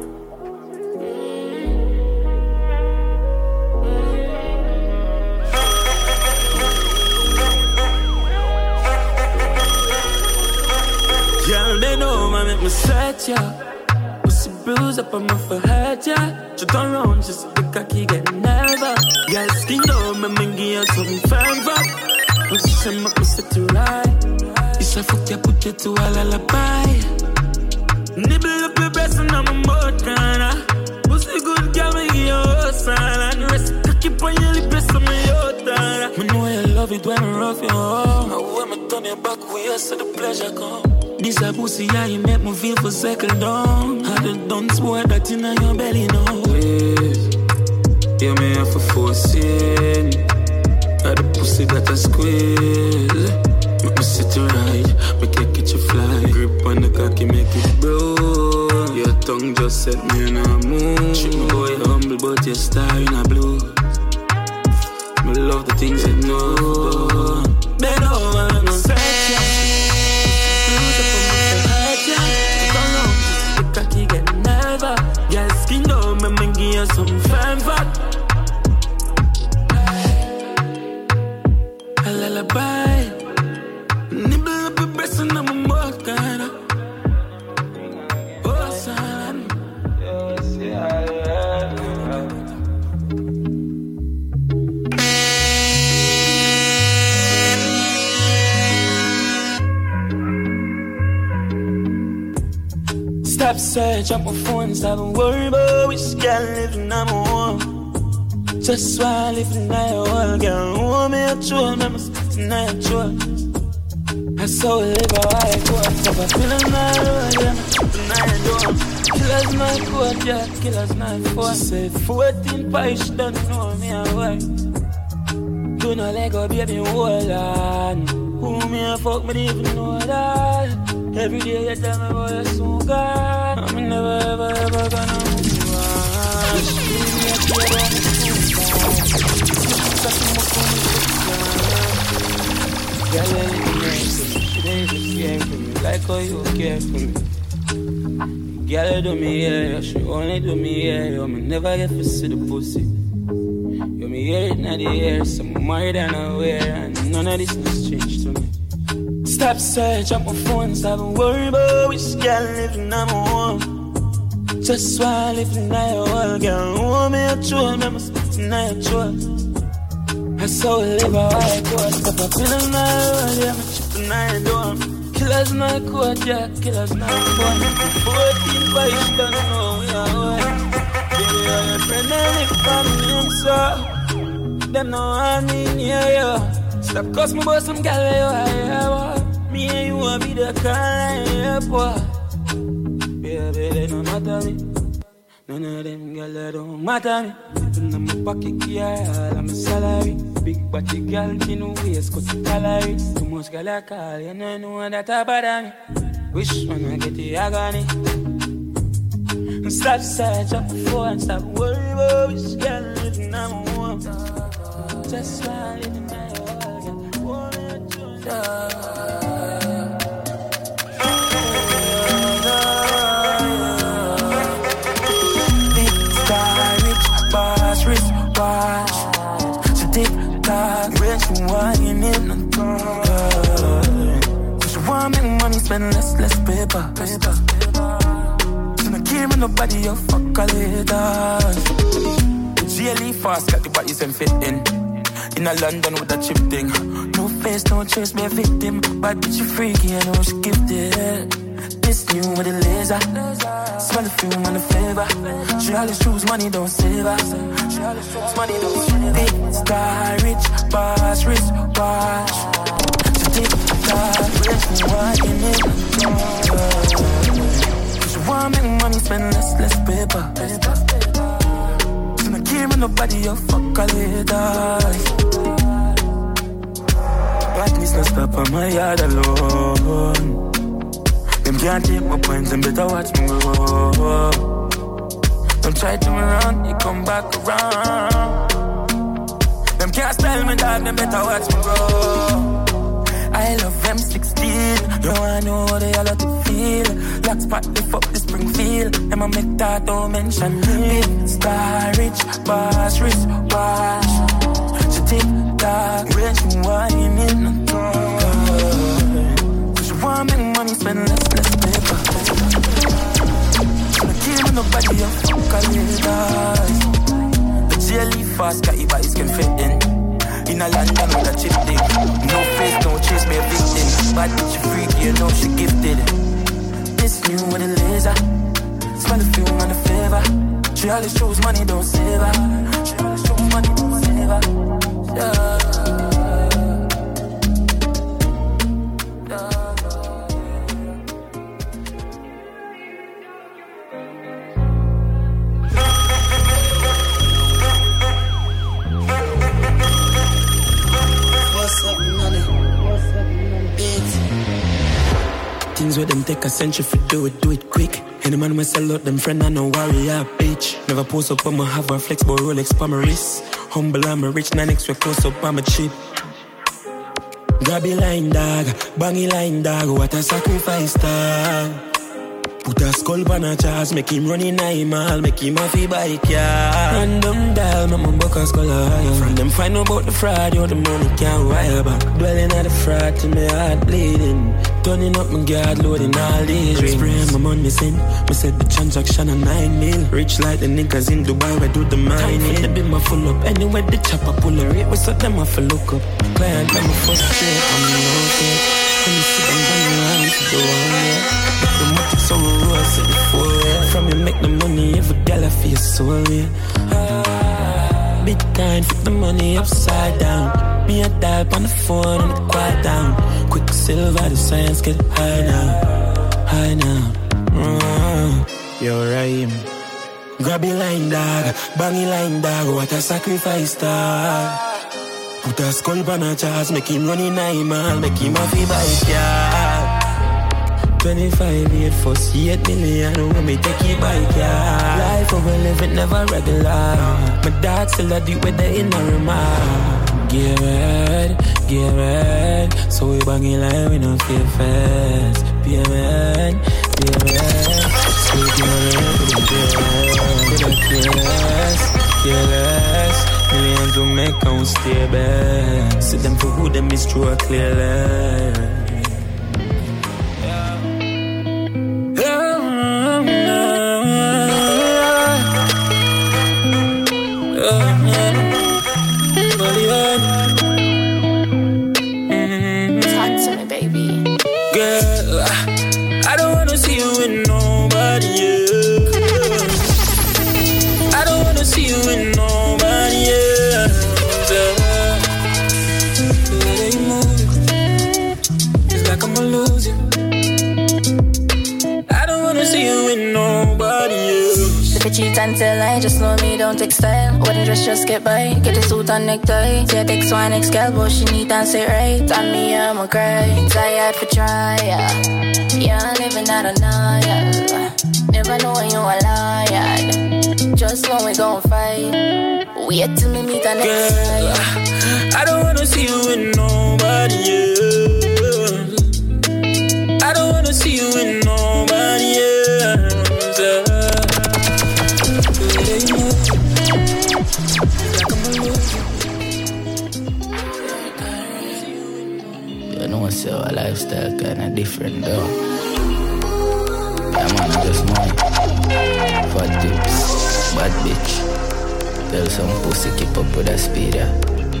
Girl, bend over, make me sweat, yeah. Pussy bruise up on my forehead, yeah. Just turn around, just so the cocky get nervous. Girl, skin down, me give you something firm, but position up, me set you right. If I fuck you, put you to a lullaby. Nibble up your breast and I'm a mouth, kinda. Pussy good, girl, me give you a sign. And rest cocky on your lip, rest on my yacht. Me know you love it when I rough you up. And when me turn your back, we so the pleasure come. This a pussy, yeah, you make me feel for cycle down. I the dance boy that in your belly now. Yeah, me have to force in. I the pussy that I squeeze. Make me sit you right, make it get you fly. Grip on the cocky, make it blow. Your tongue just set me in a mood. Treat me boy humble, but your star in a blue. Me love the things you know. Bend over, I'm not girl, skin down, me give you some firm fat. A lullaby. Nibble up your Stop search up my phone, stop worry about which girl living on my home. Just while living like a whole girl, want me a chore, me must tonight a chore. I saw it live how I go, stop a feeling my road, yeah, tonight I do. Killers not code, yeah, killers not phone. She said 14 pies, she don't know me and why. Do not let go, baby, hold on. Who me a fuck, me didn't even know that. Every day you tell me about your so good. I'm never ever ever gonna move on. Girl, you just care for me, like how you care for me. Girl, you do me here, she only do me here. You me never get to see the pussy. You me hear it in the air, some more than aware, and none of this is strange to me. Stop search up my phone, stop worry about which girl living on my home. Just while living like a whole girl, want me a chore, me must be tonight a chore. I saw it live how I go, stop a feeling my road, yeah, me chip tonight a door. Killers not code, yeah, killers not fun. 14 boys, you don't know we are one. Baby, all your friends, they live from me, so they know I'm in here, stop cause me about some gal where you are. Me and you will be the kind of boy. Baby, they don't matter me. None of them gal they don't matter me. Open up my pocket, yeah, all of my salary. Big body gal, thin waist, cut the calories. Too much gal I call, you know that I bother me. Which one I get the agony? Stop search up the phone, stop worry about which gal living on my home. Just while living on your wall, big star, rich boss, wrist watch. She tick tock, rich wine in the dark. She want make money, spend less paper. She not care with nobody, you fuck a later. GLE fast, got the bodies and fit in. In a London with a chip thing. No face, no chase, me a victim. Bad bitch, you freaky, I know she gifted. This new with a laser. Smell the fume and the flavor. She always choose money, don't save her. She always choose money, don't save her. Big star, rich boss, wrist watch. She take that, rich wine in it. She want make money, spend less paper. She not care with nobody, you fuck a later. Badness no stop on my yard alone. Them can't take my points and better watch me go. Don't try to me around, you come back around. Them can't style me dog, them better watch me go. I love M16, you wanna know how they all have to feel. Lock spot, lift up the Springfield. I'ma make that don't mention me. Big star, rich boss, wrist watch. She take that, rich wine in the dark. She want make money, spend less paper. She not care with nobody, you fuck a later. The GLE fast, got your bodies can fit in. In a London with a chip thing. No face, no chase, me a victim. Bad bitch, you freaky, you know she gifted. This new with a laser. Smell the fume and the flavor. She always chose money, don't save her. She always chose money, don't save her. Yeah. Things with them take a century for do it quick. Any man will sell out them friend, I no worry, I bitch. Never post up on my have a flexible Rolex pa my wrist. Humble, I'm a rich, 9X we close up on my chip. Grab your line dog, bang your line dog, what a sacrifice dog. Put a skull on a charge, make him run in a mall, make him a fee bike, yeah. Random dial, mama buck a skull higher. From them find out about the fraud, yo, the money can't wire back. Dwelling at the fraud till my heart bleeding. Turning up my guard, loading all these rings. Spraying my money sin, me set the transaction at 9 mil. Rich like the niggas in Dubai, we do the mining. Time for the bima full up, anyway the chopper pull a rate. We set them off a look up. Client, I'm a first straight, I'm a no-take. When you see them running around to the wall, yeah. The matic so raw, set the 4 way. Bitcoin, flip the money upside down. Me a dial on the phone and the quiet down. Quicksilver, the science get high now. High now. Yo, Raheem. Grab your line, dog. Bang your line, dog. What a sacrifice, dog. Put a skull on a charge. Make him run in mall. Make him a fee bike, yeah. 25 years, first 8 million. When me take it bike, yeah. Life over live it never regular. My dad still a deal with the inner remark. Get red. So we bang it like we don't feel fast. Be a man. Speak your careless. Millions to make on stay back. See them for who them is true or clearly. Talk to me, baby. Girl, I don't wanna see you with nobody else. I don't wanna see you with nobody else. The way you move, it's like I'ma lose you. I don't wanna see you with nobody else. If you cheat and tell I just know me, don't take style. Wouldn't just get by, get a suit and necktie. See I take one next girl, but she need and say right. On me, I'ma cry, tired for try, yeah. Yeah, living out of night. Never know when you a liar. Just know we gon' fight. Wait till me meet the next girl, I don't wanna see you with nobody else. I don't wanna see you with nobody else. You know what's our lifestyle kinda different though. Yeah man, just money. Fat tips, bad bitch. Tell some pussy keep up with that speed, yeah.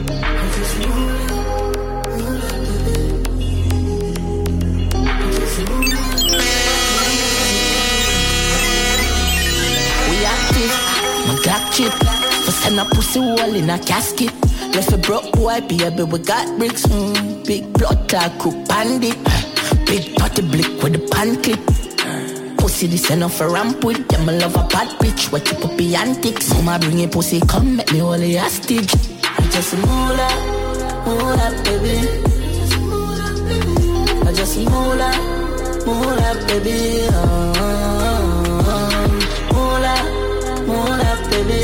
We active, my Glock chip. For send a pussy wall in a casket. Left a broke boy, baby, we got bricks. Big blood clot, crook bandit. Big potty blick with the pan clip. Pussy this enough for ramp with them. I love a bad bitch, what you puppy antics. Mama bring a pussy, come make me hold a hostage. I just moolah, baby. I just moolah, baby. Moolah, baby.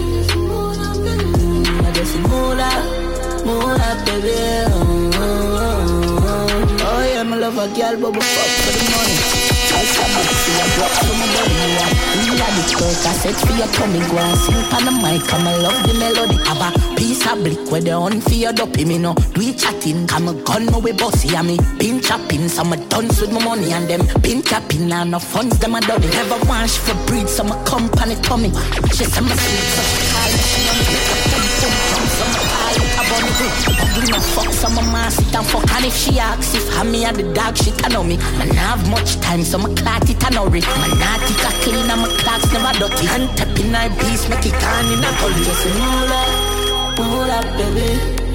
I just moolah, baby. Oh yeah, my love a girl, but we fuck for the money. I said, but see a drop from my body. We are the first I said for your tummy. Go and sing on the mic, come and love the melody. Have a piece of blick where they on for your dopey. Me no do it chatting, come a gun no we bossy. I me pinch a pin, some a dance with my money. And them pinch a pin, and no funds them a done. Never wash for breed, some a company coming. She say my sweet, so she call me. She don't make a pum some a call it a bunny. I do not fuck, some a man sit and fuck. And if she asks if I'm me and the dog, she can know me. Man have much time, so my clot it and hurry. My naughty a clean and my clocks never dirty. And tap in her piece, make it on in a gully. Just moolah, baby.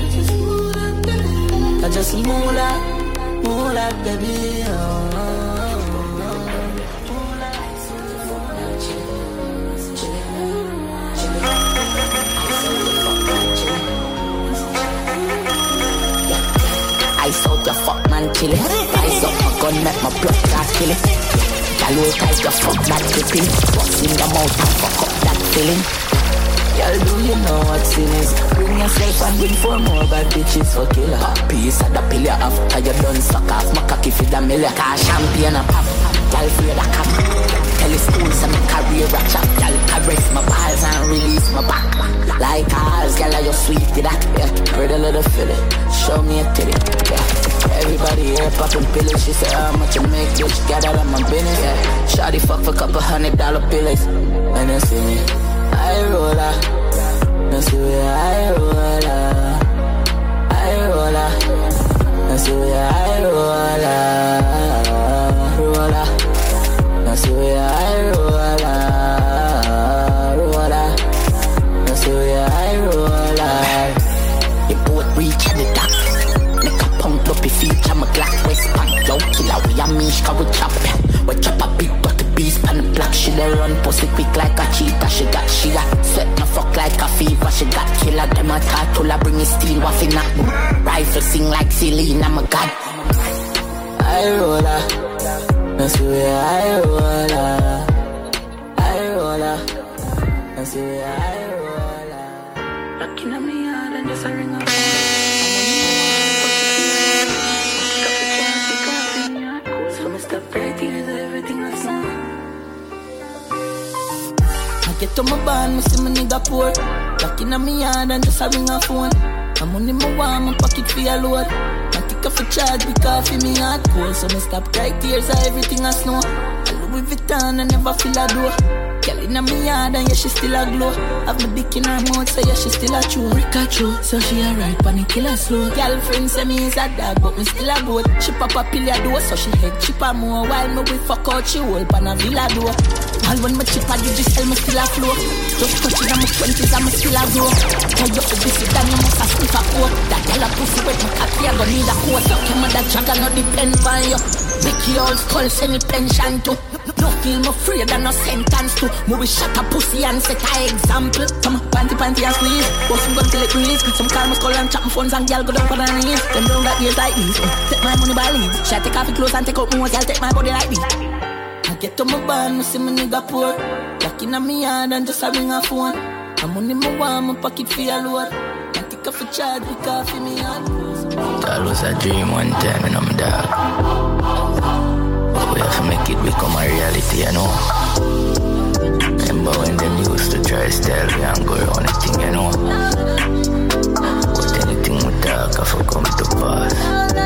I just moolah, baby. Ice out your fuck man chillin'. Ice up my gun, make my blood clot kill it. Y'all will type your fuck that gripping. What's in the mouth and fuck up that feeling. Y'all do you know what sin is? Bring yourself and bring 4 more bad bitches for killer. Piece of the pill you after you done suck off my cocky for the million. Car champagne and pop, y'all feel the cap. Tell the schools and my career a chop. Y'all caress my balls and release my back. Like ours, y'all are you sweet to that, yeah. Heard a little feeling, show me a titty, yeah. Everybody here popping pills. She said how much you make, bitch, got out of my business, yeah. Shawty fuck for $200 pills. And then see me, I roll out. Now see where I roll out. I roll out. Now see where I roll out. Roll out. Now see where I roll out. Roll out. we a mish, cause we chop. We chop a big bucky beast pan the block. She dey run pussy quick like a cheetah. She got sweat no fuck like a fever. She got killer, them a tattoo, bring me steel, waffy knock. Rifle sing like Celine, I'm a god. I roller, that's the way I roller. I roller, that's the way I roller. Looking at me hard and just a ring of get to my band, me see my nigga poor. Locking on me yard and just a ring a phone. I'm on in my warm, my pocket for a load. I take off a charge because for me hard cold. So me stop cry tears and everything I snow. I Louis Vuitton and never feel a door. Girl in me yard and yeah she still a glow. Have my dick in her mouth so yeah she still a chew. Rikachu, so she a ride panic killer slow. Girlfriend say me is a dog but me still a goat. She pop a pill a door so she head chipper more. While me we fuck out she hold pan a villa door. All when my chip a give this hell me still a flow. Just touching on my 20s and me still a grow. Tell you for this then you must a sniff a coat. That girl a pussy wet my cocky a go need a coat. Your mother jagger no depend on you. Make your old skull send me pension too. No feel me afraid and no sentence too. Movie shut a pussy and set a example. Some panty and squeeze. Both some gun till it release. Some call my skull and chop my phones and girl go down for the knees. Them down that years like these. Take my money by leads. She take off the clothes and take out more. Girl take my body like this. I get to my band, me see my nigga poor. Locking on me yard and just a ring a phone. I'm on in my warm, my pocket for a load. I take off a charge because for me hard. That was a dream one time and I'm dog. But we have to make it become a reality, you know. Remember when them used to try to style me and go around the thing, you know. But anything we talk, I come to pass.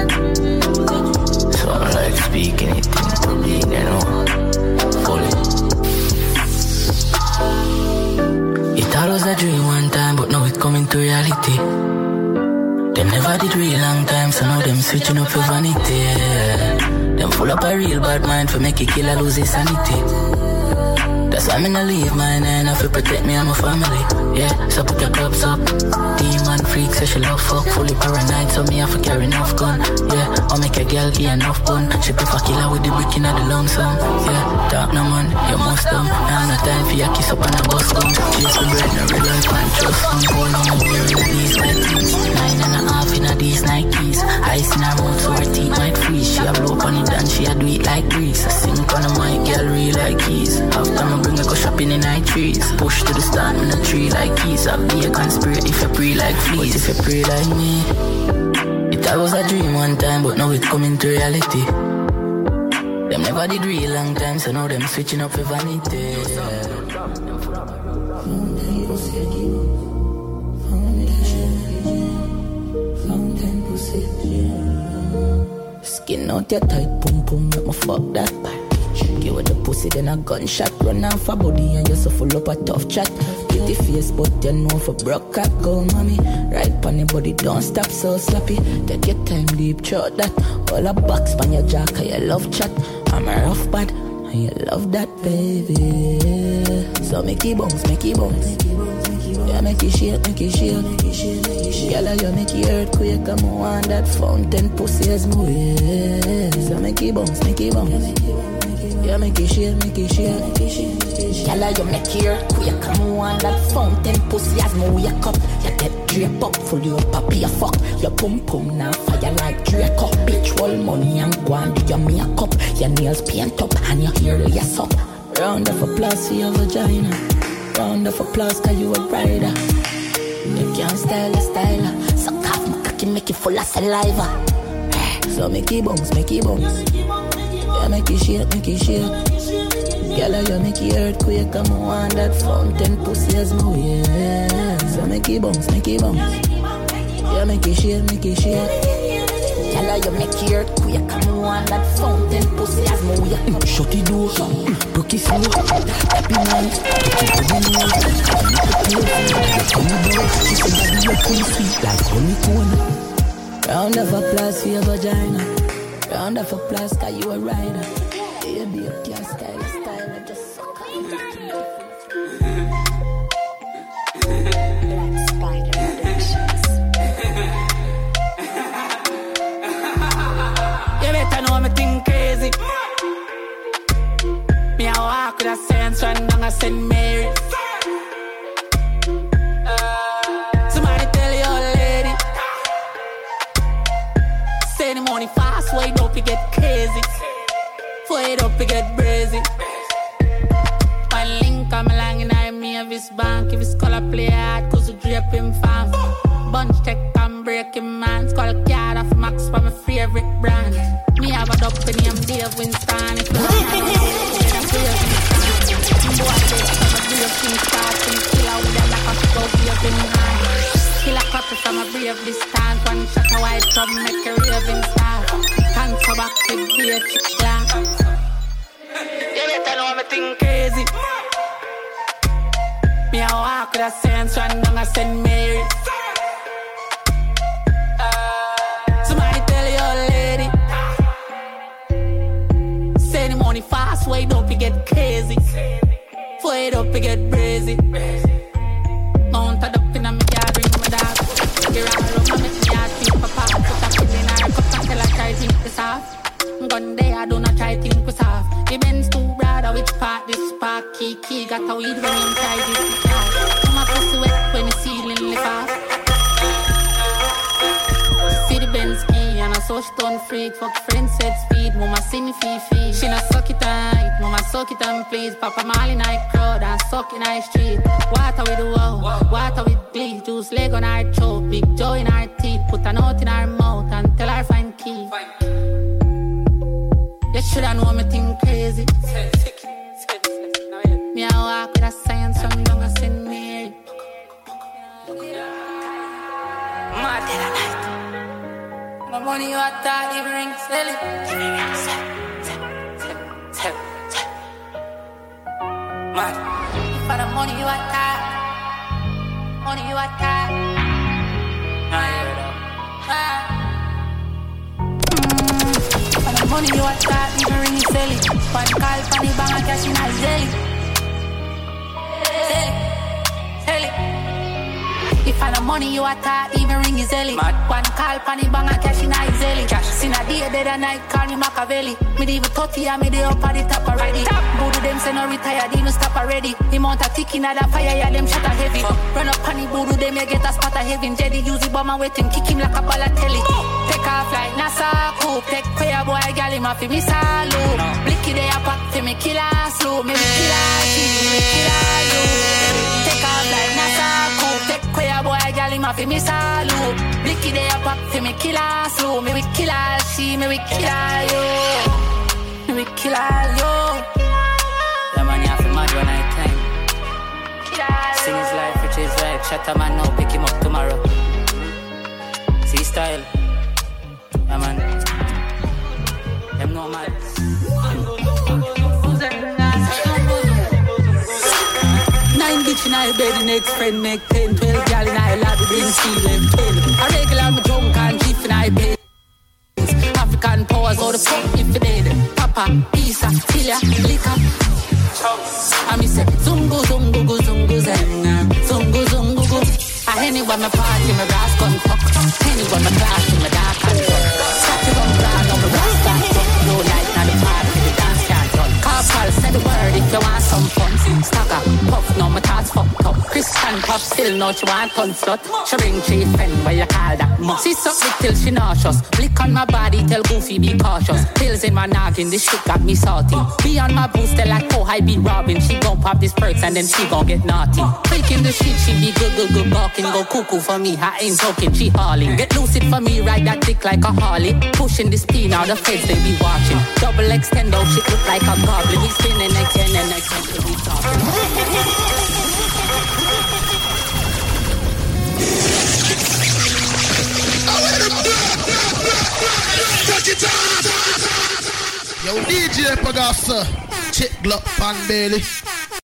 So I'm like speaking it into being, you know. Fully. It all was a dream one time, but now it coming to reality. Them never did real long time, so now them switching up for vanity. Them full up a real bad mind for make a killer lose his sanity. That's why I'm gonna leave mine and I feel protect me and my family. Yeah, so put your clubs up. Demon freak, say she love fuck. Fully paranoid, so me have to carry enough gun. Yeah, I'll make a girl get enough bun. She prefer killer with the brick in the lonesome. Yeah, talk no man, you must dumb. Now no time for your kiss up and a bus gun. Chase the bread, no real life and trust fun. Hold on, I'm wearing these Nikes. 9.5 in a these Nikes. Ice in her mouth so her teeth might freeze. She a blow up on it and she a do it like grease. I sing on the mic, girl real like keys. After me bring a go shopping in night trees. Push to the stand in a tree like keys. I'll be a conspirator if you pray like fleas. But if you pray like me, it all was a dream one time, but now it coming to reality. Them never did real long time, so now them switching up for vanity. Skin out your tight pum pum, make me fuck that bitch. Give her the pussy, then a gunshot. Run off a body and you're so full up a tough chat. Pretty face, but you know for broke cat. Go mommy, right on your body, don't stop so sloppy. Take your time, deep throat that. All a box on your jaw, cause you love chat. I'm a rough bad, and you love that baby. So make it bounce, make it bounce. Yeah, make it shake, make it shake. Girl, you make it earthquake. I'm on that fountain pussy as my way. So make it bounce, make it bounce. Yeah, make it shake, make it shake. Girl, you make it earthquake. I'm on that fountain pussy as my wake up. You get drape up, fully up a beer fuck. Your pum pum now fire like Draco. Bitch, roll money and go and do your makeup. Your nails paint up and your hair lay up. Round of applause for your vagina. Round of applause cause you a rider. You can't style a styler. Suck off my cocky, make it full of saliva. So make it bounce, make it bounce. Yeah, make it shake, make it shake. Girl, you make it earthquake. I'm on that fountain pussy as my way. So make it bounce, make it bounce. Yeah, make it shake, make it shake. Girl, you make it earthquake. I'm on that fountain pussy as my way. Shut the door, broke it slow. Happy night, like honeycomb. Round of applause for your vagina. Round of applause cause you a rider. Baby, you can't style, I just suck on Black Spider Productions. You better know me think crazy. crazy. Me a walk with a sense run down a St. Mary. Somebody tell your lady. Say the money fast, wait up, you get crazy. Wait up, you get brazy. My link come along and I me of his bank. If his color play hard, cause you drape him fast. Bunch check and break him man. Skull card off Max for my favorite brand. Me have a duck in him, Dave Winston. If you want to know, I'm Dave Winston. Boy, I take some of Dave Winston. Kill out with a lack of go Dave in hand. Kill a couple from a brave distance. One shot a white from make a raving star. Can't come back with beer chick glass. You better know me think crazy. Me a walk with a sense run down a St. Mary. Somebody tell your lady. Say the money fast, wait up, you get crazy. Wait up, you get brazy. Mount a duck in a me yard, bring me dog. Get all over, make me heart beat for part. Put a kid in her cup until I try to think this off. Gun day, I do not try to think this off. The Benz too broad, which part this spark? Key, got a weed when him try this car. My pussy wet when the ceiling lift off. See the Benz key and a so she turn freak. Fuck friends set speed, mama see me fee. She not suck it tight, mama suck it and please. Papa Molly night crowd and suck in our street. Water with the wow, water with glee. Juice leg on our choke, big joy in our teeth. Put a note in our mouth and tell her find key. You shoulda know me think crazy. Me a walk with a science from down a St. Mary. Mad in the night. The money you a thought, even ring silly. Mad. For the money you a thought, money you a thought. For the money you a thought, even ring silly. One call, funny bang and cash in a zelly. If I the money you a thought, even ring is early. One call, panny bang and cash in a zelly. Sin a day, dead a night, call me Machiavelli. Me leave a 30 and me dey up at the top already. Boodoo them say no retire, they no stop already. The amount of tick in a the fire, yeah, them shot a heavy. Run up panny boodoo, them you get a spot of heaven. Jedi use the bomb and wait him, kick him like a ball of telly. Take off like NASA coupe, take prayer boy, gal him off, me salute. Blicky they a pack, fi me kill a slow. Me kill a team, me kill a you. Take off like NASA coupe, take prayer boy, gal him off, me salute. Blicky they a pack, fi me kill a slow. Me we kill a she, me we kill a you. Me we kill a you. The man you have to mad when I time. Sing his life, which is right. Shut a man now, pick him up tomorrow. See style. Yeah, man. Them no mad. 9 bitch in my bed, the next friend make 10, 12 gal in my lab, bring C left 10. A regular me drunk and chief in my bed. African powers, all the fuck if you dead. Papa, pizza, tilia, liquor. I me say, zungu, zungu, zungu, zungu, zungu, zungu, zungu. Anyone my party, my brass gun fuck. Anyone my class in my dark and fuck. Started on ground on my brass gun fuck. No light, not the party, the dance can't run. Carpal, say the word if you want some fun. Stagger, puff, no my thoughts fucked up. Christian pop, still know she want ton slut. She ring chief friend, where you call that mom. She suck me till she nauseous. Blick on my body, tell Goofy be cautious. Pills in my noggin, this shit got me salty. Be on my booster like oh I be robbing. She gon' pop this perks and then she gon' get naughty. Freaking the shit, she be good barking. Go cuckoo for me, I ain't joking, she hauling. Get lucid for me, ride that dick like a Harley. Pushing this pin out the feds, they be watching. Double extend, oh shit look like a goblin. We spinning again and again till we talking. Yo, DJ Pagasa, Chick Glock Pan Bailey.